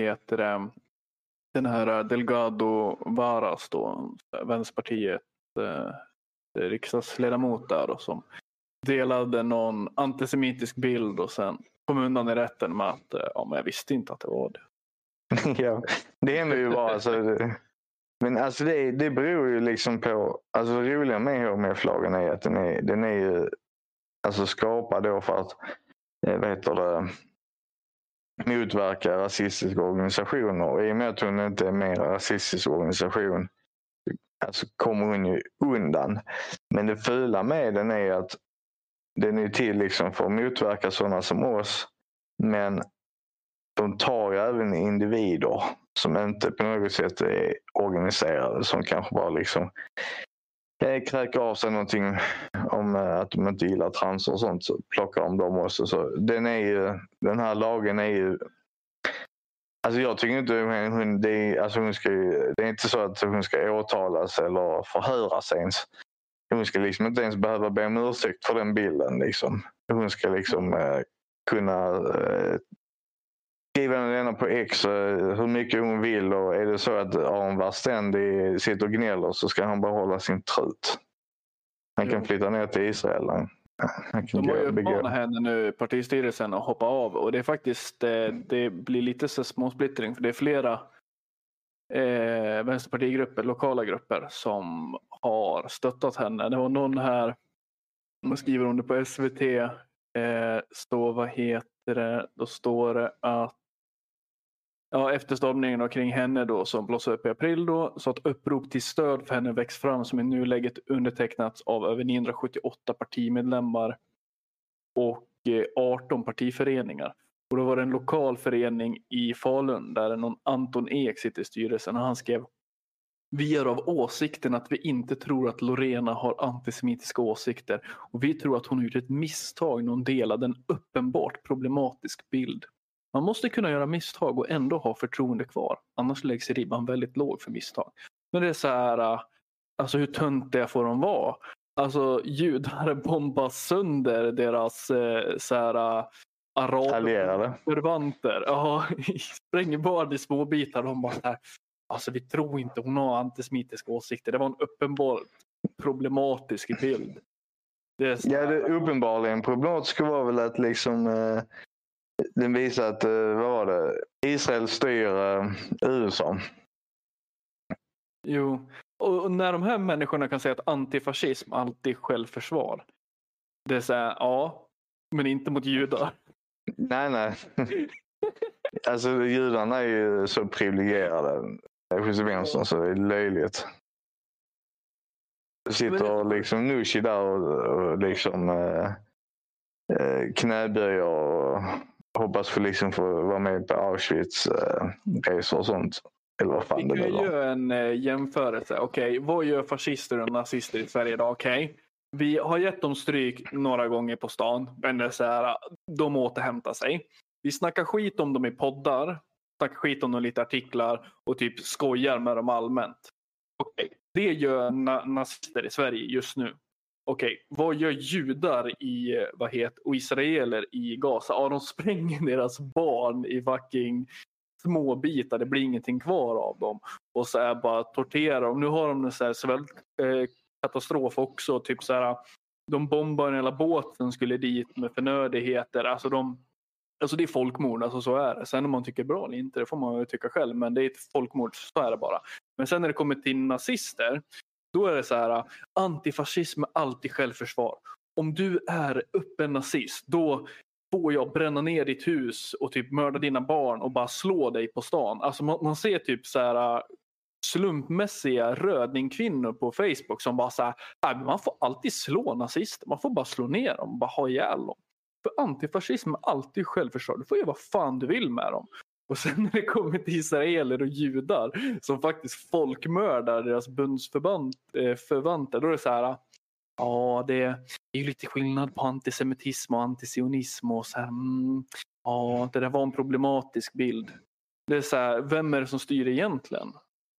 den här Delgado Varas då, Vänsterpartiet riksdagsledamot där, och som delade någon antisemitisk bild och sen kom undan i rätten med att men jag visste inte att det var det. Ja, det händer ju bara alltså, men alltså det beror ju liksom på, alltså det roliga med HMF-lagen är att den är ju alltså skapad då för att motverka rasistiska organisationer, och i och med att hon inte är mer rasistisk organisation alltså kommer hon ju undan. Men det fula med den är att den är till liksom för att motverka sådana som oss, men de tar ju även individer som inte på något sätt är organiserade, som kanske bara liksom kräker av sig någonting om att de inte gillar trans och sånt, så plockar de dem också. Så den här lagen är ju, alltså jag tycker inte det är inte så att hon ska åtalas eller förhöras ens. Hon ska liksom inte ens behöva be om ursäkt för den bilden liksom. Hon ska liksom kunna skriva den på X hur mycket hon vill, och är det så att Aron Verstendi sitter och gnäller så ska han bara hålla sin trut. Han kan flytta ner till Israel. De har ju uppmanat henne nu, partistyrelsen, att hoppa av, och det är faktiskt det blir lite så småsplittring, för det är flera vänsterpartigrupper, lokala grupper som har stöttat henne. Det var någon här, man skriver om det på SVT, så vad heter det, då står det att efterstormningen kring henne då, som blossade upp i april då, så att upprop till stöd för henne växt fram, som i nuläget undertecknats av över 978 partimedlemmar och 18 partiföreningar. Och då var det en lokal förening i Falun där någon Anton Ek sitter i styrelsen, och han skrev: vi är av åsikten att vi inte tror att Lorena har antisemitiska åsikter, och vi tror att hon har gjort ett misstag när hon delade en uppenbart problematisk bild. Man måste kunna göra misstag och ändå ha förtroende kvar. Annars läggs ribban väldigt låg för misstag. Men det är så här, alltså hur töntiga får de vara? Alltså judar bombar sönder deras så här arabförvanter. Ja, spränger bara i små bitar. De bara här, alltså vi tror inte hon har antisemitiska åsikter. Det var en uppenbart problematisk bild. Det uppenbarligen problematiskt var väl att liksom den visar att vad var det? Israel styr USA. Jo, och när de här människorna kan säga att antifascism alltid är självförsvar. Det är så här, ja, men inte mot judar. Nej. Alltså judarna är ju så privilegierade hos vänstern så det är löjligt. Sitter liksom Nushi där och liksom knäböjer och hoppas för liksom få vara med på Auschwitz resor och sånt. Eller vad fan det nu var. Vi kan göra en jämförelse. Okej, vad gör fascister och nazister i Sverige idag? Okej. Vi har gett dem stryk några gånger på stan. Men det är så här, de återhämtar sig. Vi snackar skit om dem i poddar. Snackar skit om dem i lite artiklar. Och typ skojar med dem allmänt. Okej. Det gör nazister i Sverige just nu. Okej, vad gör judar och israeler i Gaza? Ja, de spränger deras barn i fucking små bitar. Det blir ingenting kvar av dem. Och så är bara tortera dem. Nu har de en svältkatastrof också. Typ så här, de bombar en hela båten skulle dit med förnödigheter. Alltså det är folkmord, alltså så är det. Sen om man tycker bra eller inte, det får man ju tycka själv. Men det är ett folkmord, så är det bara. Men sen när det kommer till nazister, då är det så här, antifascism är alltid självförsvar. Om du är öppen nazist, då får jag bränna ner ditt hus och typ mörda dina barn och bara slå dig på stan. Alltså man ser typ så här slumpmässiga rödingkvinnor på Facebook som bara så här, man får alltid slå nazister. Man får bara slå ner dem och bara ha ihjäl dem. För antifascism är alltid självförsvar. Du får göra vad fan du vill med dem. Och sen när det kommer till israeler och judar som faktiskt folkmördar deras bundsförvanter, då är det så här, ja, det är ju lite skillnad på antisemitism och antisionism och så här, ja, det där var en problematisk bild. Det är så här, vem är det som styr egentligen?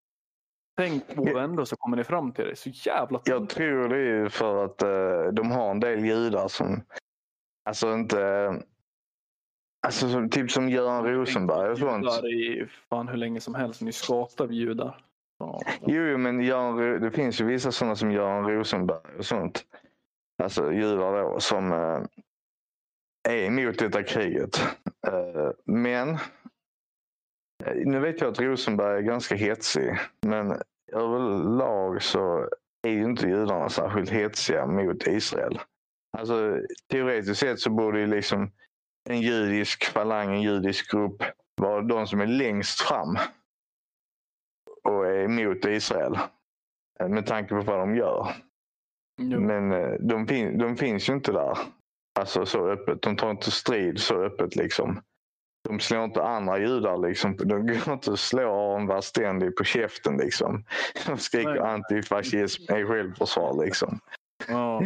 Tänk på ändå så kommer ni fram till det. Så jävla tungt. Jag tror det är för att de har en del judar som alltså inte alltså typ som Göran Rosenberg och sånt. Judar i fan hur länge som helst. Ni skapar judar. Ja. Jo, men det finns ju vissa sådana som Göran Rosenberg och sånt. Alltså judar då som är emot detta kriget. Men nu vet jag att Rosenberg är ganska hetsig. Men överlag så är ju inte judarna särskilt hetsiga mot Israel. Alltså teoretiskt sett så borde ju liksom en judisk falang, en judisk grupp vara de som är längst fram och är emot Israel. Med tanke på vad de gör. Jo. Men de finns ju inte där. Alltså så öppet. De tar inte strid så öppet liksom. de slår inte andra judar liksom. De går inte och slår en varständig på käften liksom. De skriker antifascism i självförsvar liksom. Ja.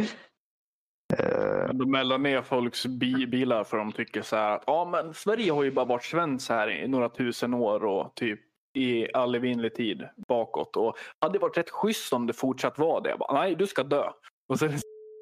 De mellar ner folks bilar för de tycker så här att men Sverige har ju bara varit svenskt här i några tusen år och typ i all evinnerlig tid bakåt. Och hade det varit rätt schysst om det fortsatt var det. Jag bara, nej, du ska dö. Och sen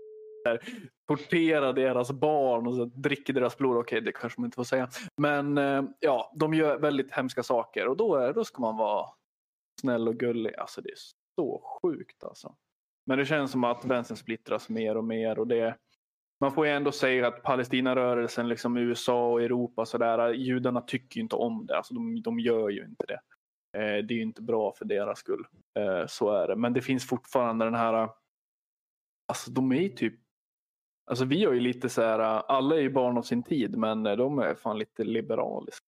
tortera deras barn och så dricker deras blod. Okej, det kanske man inte får säga. Men ja, de gör väldigt hemska saker. Och då ska man vara snäll och gullig. Alltså det är så sjukt alltså. Men det känns som att vänstern splittras mer och mer. Och man får ju ändå säga att Palestinarörelsen, liksom USA och Europa, så där, judarna tycker ju inte om det. Alltså de gör ju inte det. Det är ju inte bra för deras skull. Så är det. Men det finns fortfarande den här... Alltså de är ju typ... Alltså vi har ju lite så här... Alla är ju barn av sin tid, men de är fan lite liberaliska.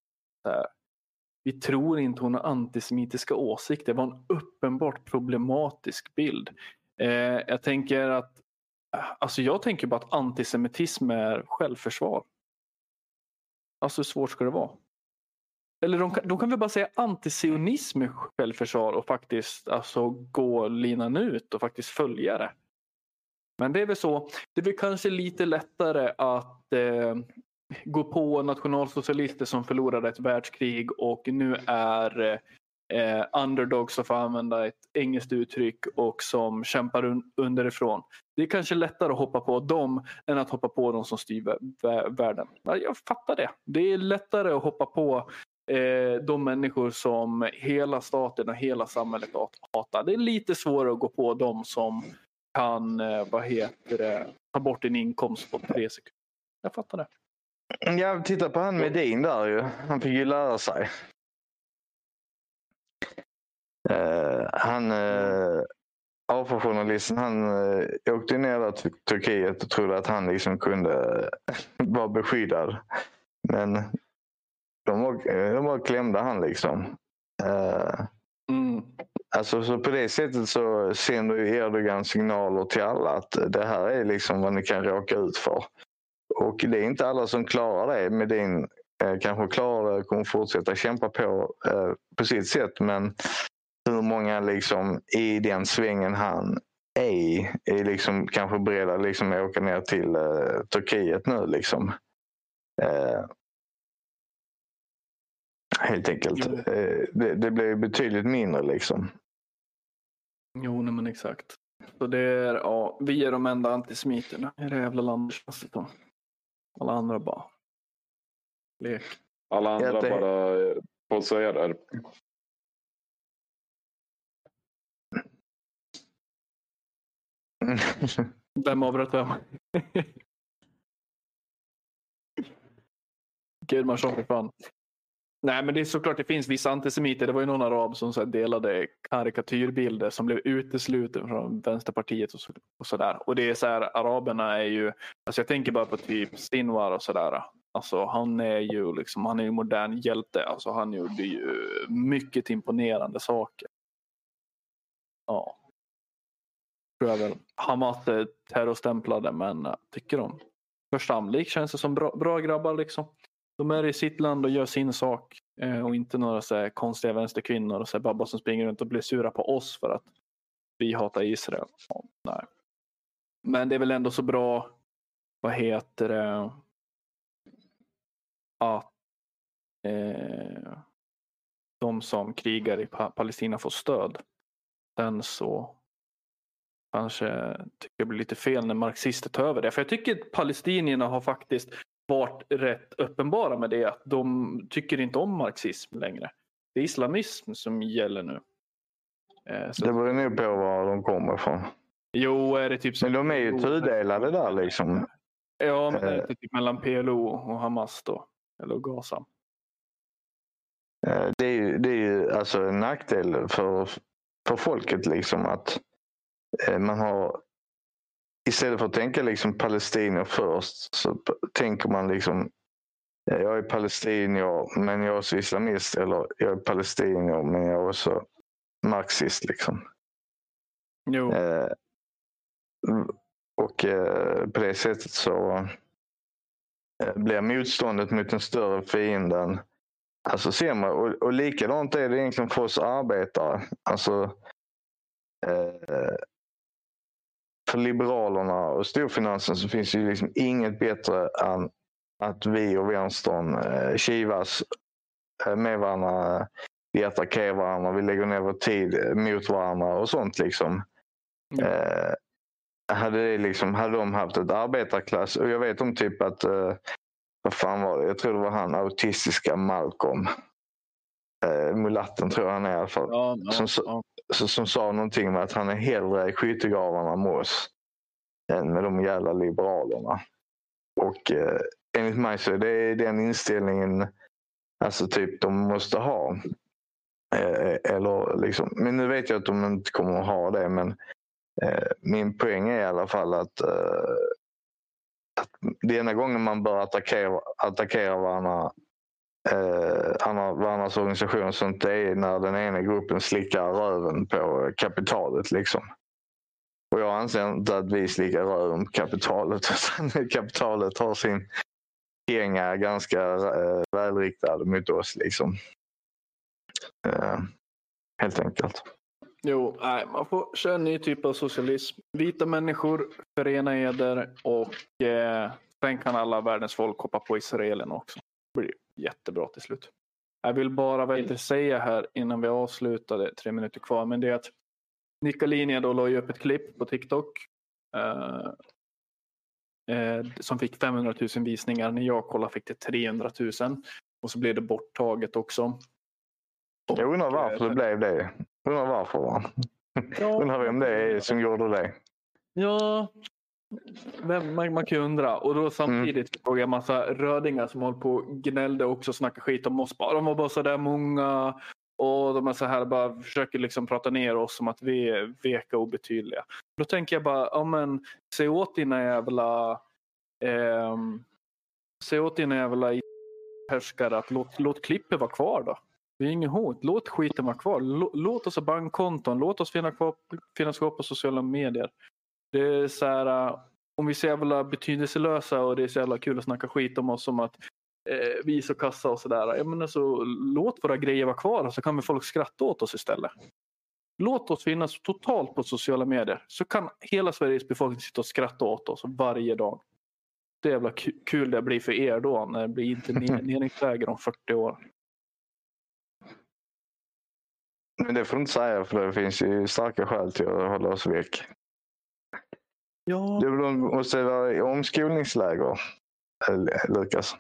Vi tror inte hon har antisemitiska åsikter. Det var en uppenbart problematisk bild. Jag tänker att... Alltså jag tänker bara att antisemitism är självförsvar. Alltså hur svårt ska det vara? Eller de kan väl bara säga antisionism är självförsvar och faktiskt alltså gå linan ut och faktiskt följa det. Men det är väl så. Det är väl kanske lite lättare att gå på nationalsocialister som förlorade ett världskrig och nu är underdogs, för att använda ett engelskt uttryck, och som kämpar underifrån. Det är kanske lättare att hoppa på dem än att hoppa på de som styr världen. Jag fattar det. Det är lättare att hoppa på de människor som hela staten och hela samhället hatar. Det är lite svårare att gå på dem som kan ta bort din inkomst på 3 sekunder. Jag fattar det. Jag tittar på han Medin där ju. Han fick ju lära sig. AFA-journalisten, han åkte ner där till Turkiet och trodde att han liksom kunde vara beskyddad. Men de var klämda han liksom. Alltså så på det sättet så sänder ju Erdogan signaler till alla att det här är liksom vad ni kan råka ut för. Och det är inte alla som klarar det. Medin kanske klarar det, kommer fortsätta kämpa på sitt sätt, men hur många liksom i den svängen han är liksom kanske beredda liksom att åka ner till Turkiet nu liksom. Helt enkelt. Det blir betydligt mindre liksom. Jo, men exakt. Så det är, vi är de enda antisemiterna i det jävla landet. Alla andra bara lek. Alla andra bara poserar. Vem avbröt vem? Gud, man för fan. Nej, men det är såklart det finns vissa antisemiter. Det var ju någon arab som så här delade karikatyrbilder som blev utesluten från Vänsterpartiet och sådär. Och det är så här, araberna är ju, alltså jag tänker bara på typ Sinwar och sådär. Alltså han är ju liksom, han är ju modern hjälte. Alltså han gjorde ju mycket imponerande saker. Ja. Tror jag väl. Hamas terrorstämplade, men tycker de. Första anblick känns det som bra grabbar liksom. De är i sitt land och gör sin sak. Och inte några så här konstiga vänsterkvinnor och så här babbar som springer runt och blir sura på oss för att vi hatar Israel. Ja, nej. Men det är väl ändå så bra, att de som krigar i Palestina får stöd. Sen så kanske tycker jag blir lite fel när marxister tar över det. För jag tycker att palestinierna har faktiskt varit rätt uppenbara med det. Att de tycker inte om marxism längre. Det är islamism som gäller nu. Det beror nog på var de kommer ifrån. Jo, är det typ som... Men de är ju tudelade där liksom. Ja, men det är typ mellan PLO och Hamas då. Eller Gaza. Det är ju alltså en nackdel för folket liksom att man har, istället för att tänka liksom palestinier först, så tänker man liksom jag är palestinier men jag är också islamist, eller jag är palestinier men jag är också marxist liksom. Jo. Och på det sättet så blir motståndet mot den större fienden alltså sämre. Och likadant är det egentligen för oss arbetare. Alltså för liberalerna och storfinansen så finns det ju liksom inget bättre än att vi och vänstern kivas med varandra. Vi attackerar varandra, vi lägger ner vår tid mot varandra och sånt liksom. Hade de haft ett arbetarklass, och jag vet om typ att vad fan var det? Jag tror det var han autistiska Malcolm. Mulatten tror jag han är i alla fall. Som sa någonting om att han är hellre i skyttegravarna med oss än med de jävla liberalerna. Och enligt mig så är det den inställningen alltså typ de måste ha. Eller liksom, men nu vet jag att de inte kommer att ha det, men min poäng är i alla fall att det ena gången man bör attackera varandras organisation, sånt det är när den ena gruppen slickar röven på kapitalet liksom. Och jag anser inte att vi slickar röven på kapitalet, utan kapitalet har sin pengar ganska välriktade mot oss liksom. Helt enkelt. Jo, nej, man får köra en ny typ av socialism. Vita människor, förena eder och sen kan alla världens folk hoppa på Israelen också. Det blir jättebra till slut. Jag vill bara säga här innan vi avslutade, 3 minuter kvar, men det är att Nickalinja då la upp ett klipp på TikTok som fick 500 000 visningar. När jag kollade fick det 300 000 och så blev det borttaget också. Jag undrar varför det blev det. Undrar varför, va? Ja. Undrar vem det är som gjorde det. Ja, man kan ju undra. Och då samtidigt såg jag en massa rödingar som håller på och gnällde också och snackade skit om oss. De var bara så där många. Och de är så här bara försöker liksom prata ner oss som att vi är veka och obetydliga. Då tänker jag bara, ja men se åt dina jävla härskare att låt klippet vara kvar då. Det är ingen hot. Låt skiten vara kvar. Låt oss ha bankkonton. Låt oss finnas kvar på sociala medier. Det är så här, om vi är så jävla betydelselösa och det är så jävla kul att snacka skit om oss som att vi är så kassa och sådär. Jag menar så, låt våra grejer vara kvar så kan vi folk skratta åt oss istället. Låt oss finnas totalt på sociala medier så kan hela Sveriges befolkning sitta och skratta åt oss varje dag. Det är jävla kul det blir för er då när det blir inte nedningsläger om 40 år. Men det får du inte säga, för det finns ju starka skäl till att hålla oss väck. Ja. Det måste vara omskolningsläger, Lukas.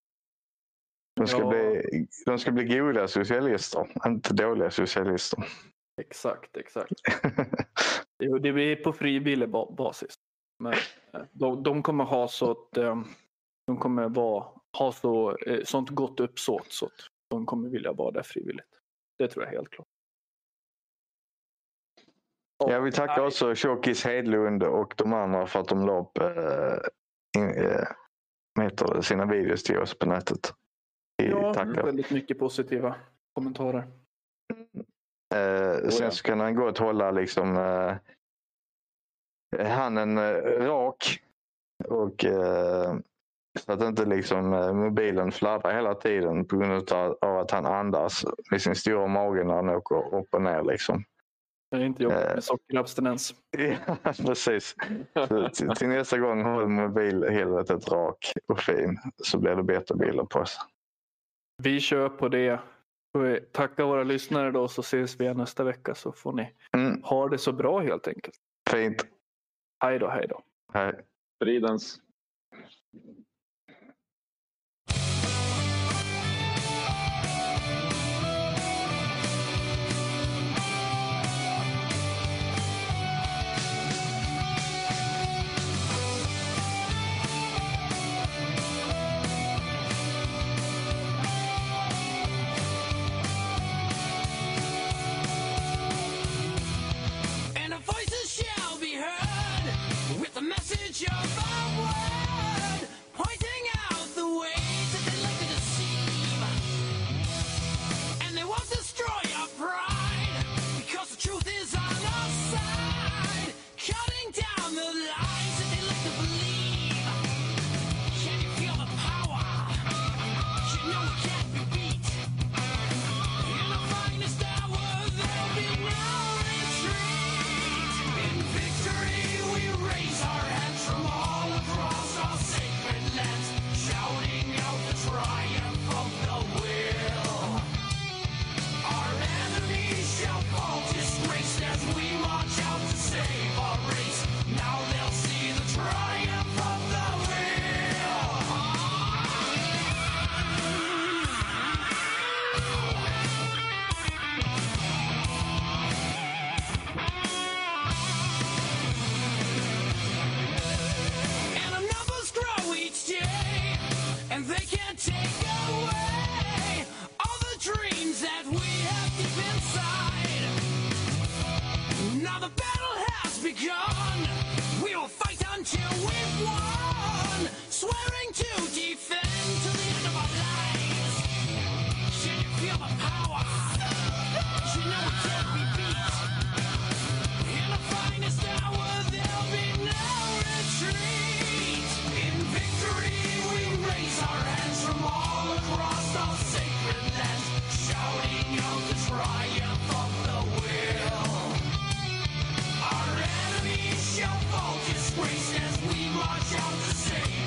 De ska bli goda socialister, inte dåliga socialister. Exakt. Det blir på frivillig basis. Men de kommer ha så att de kommer ha sånt gott uppsåt så att de kommer vilja vara där frivilligt. Det tror jag helt klart. Jag vill tacka också Tjockis Hedlund och de andra för att de la upp sina videos till oss på nätet. Väldigt mycket positiva kommentarer. Sen så kan han gå och hålla liksom handen rak och så att inte liksom mobilen fladdrar hela tiden på grund av att han andas med sin stora mage när han åker upp och ner liksom. Det är inte jobbigt med sockerabstinens. Ja, precis. Så till nästa gång håll mobilhelvetet rak och fin så blir det bättre bilder på oss. Vi kör på det. Tacka våra lyssnare då så ses vi igen nästa vecka så får ni ha det så bra helt enkelt. Fint. Hej då. Hej. Fridens. And the voices shall be heard with the message of our word.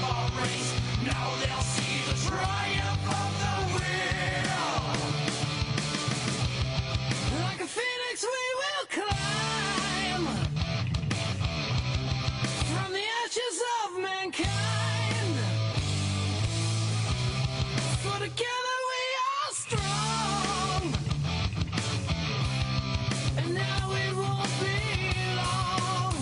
our race. Now they'll see the triumph of the will. Like a phoenix we will climb from the ashes of mankind. For together we are strong. And now it won't be long.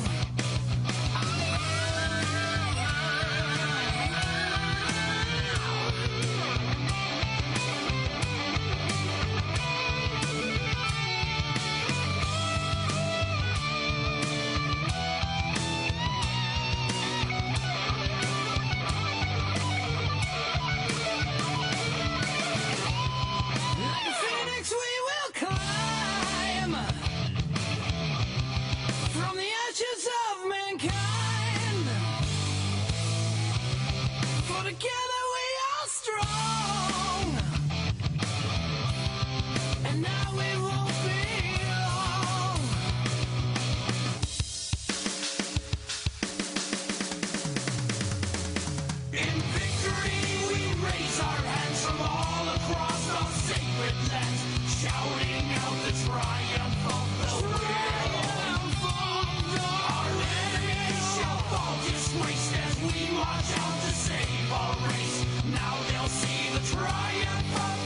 Like a phoenix we will climb from the ashes of mankind. For together we are strong. And now it won't be long. In victory we raise our hands from all across our sacred lands, shouting out the triumph of the will. Our enemies shall fall disgraced as we march out to save our race. Now they'll see the triumph of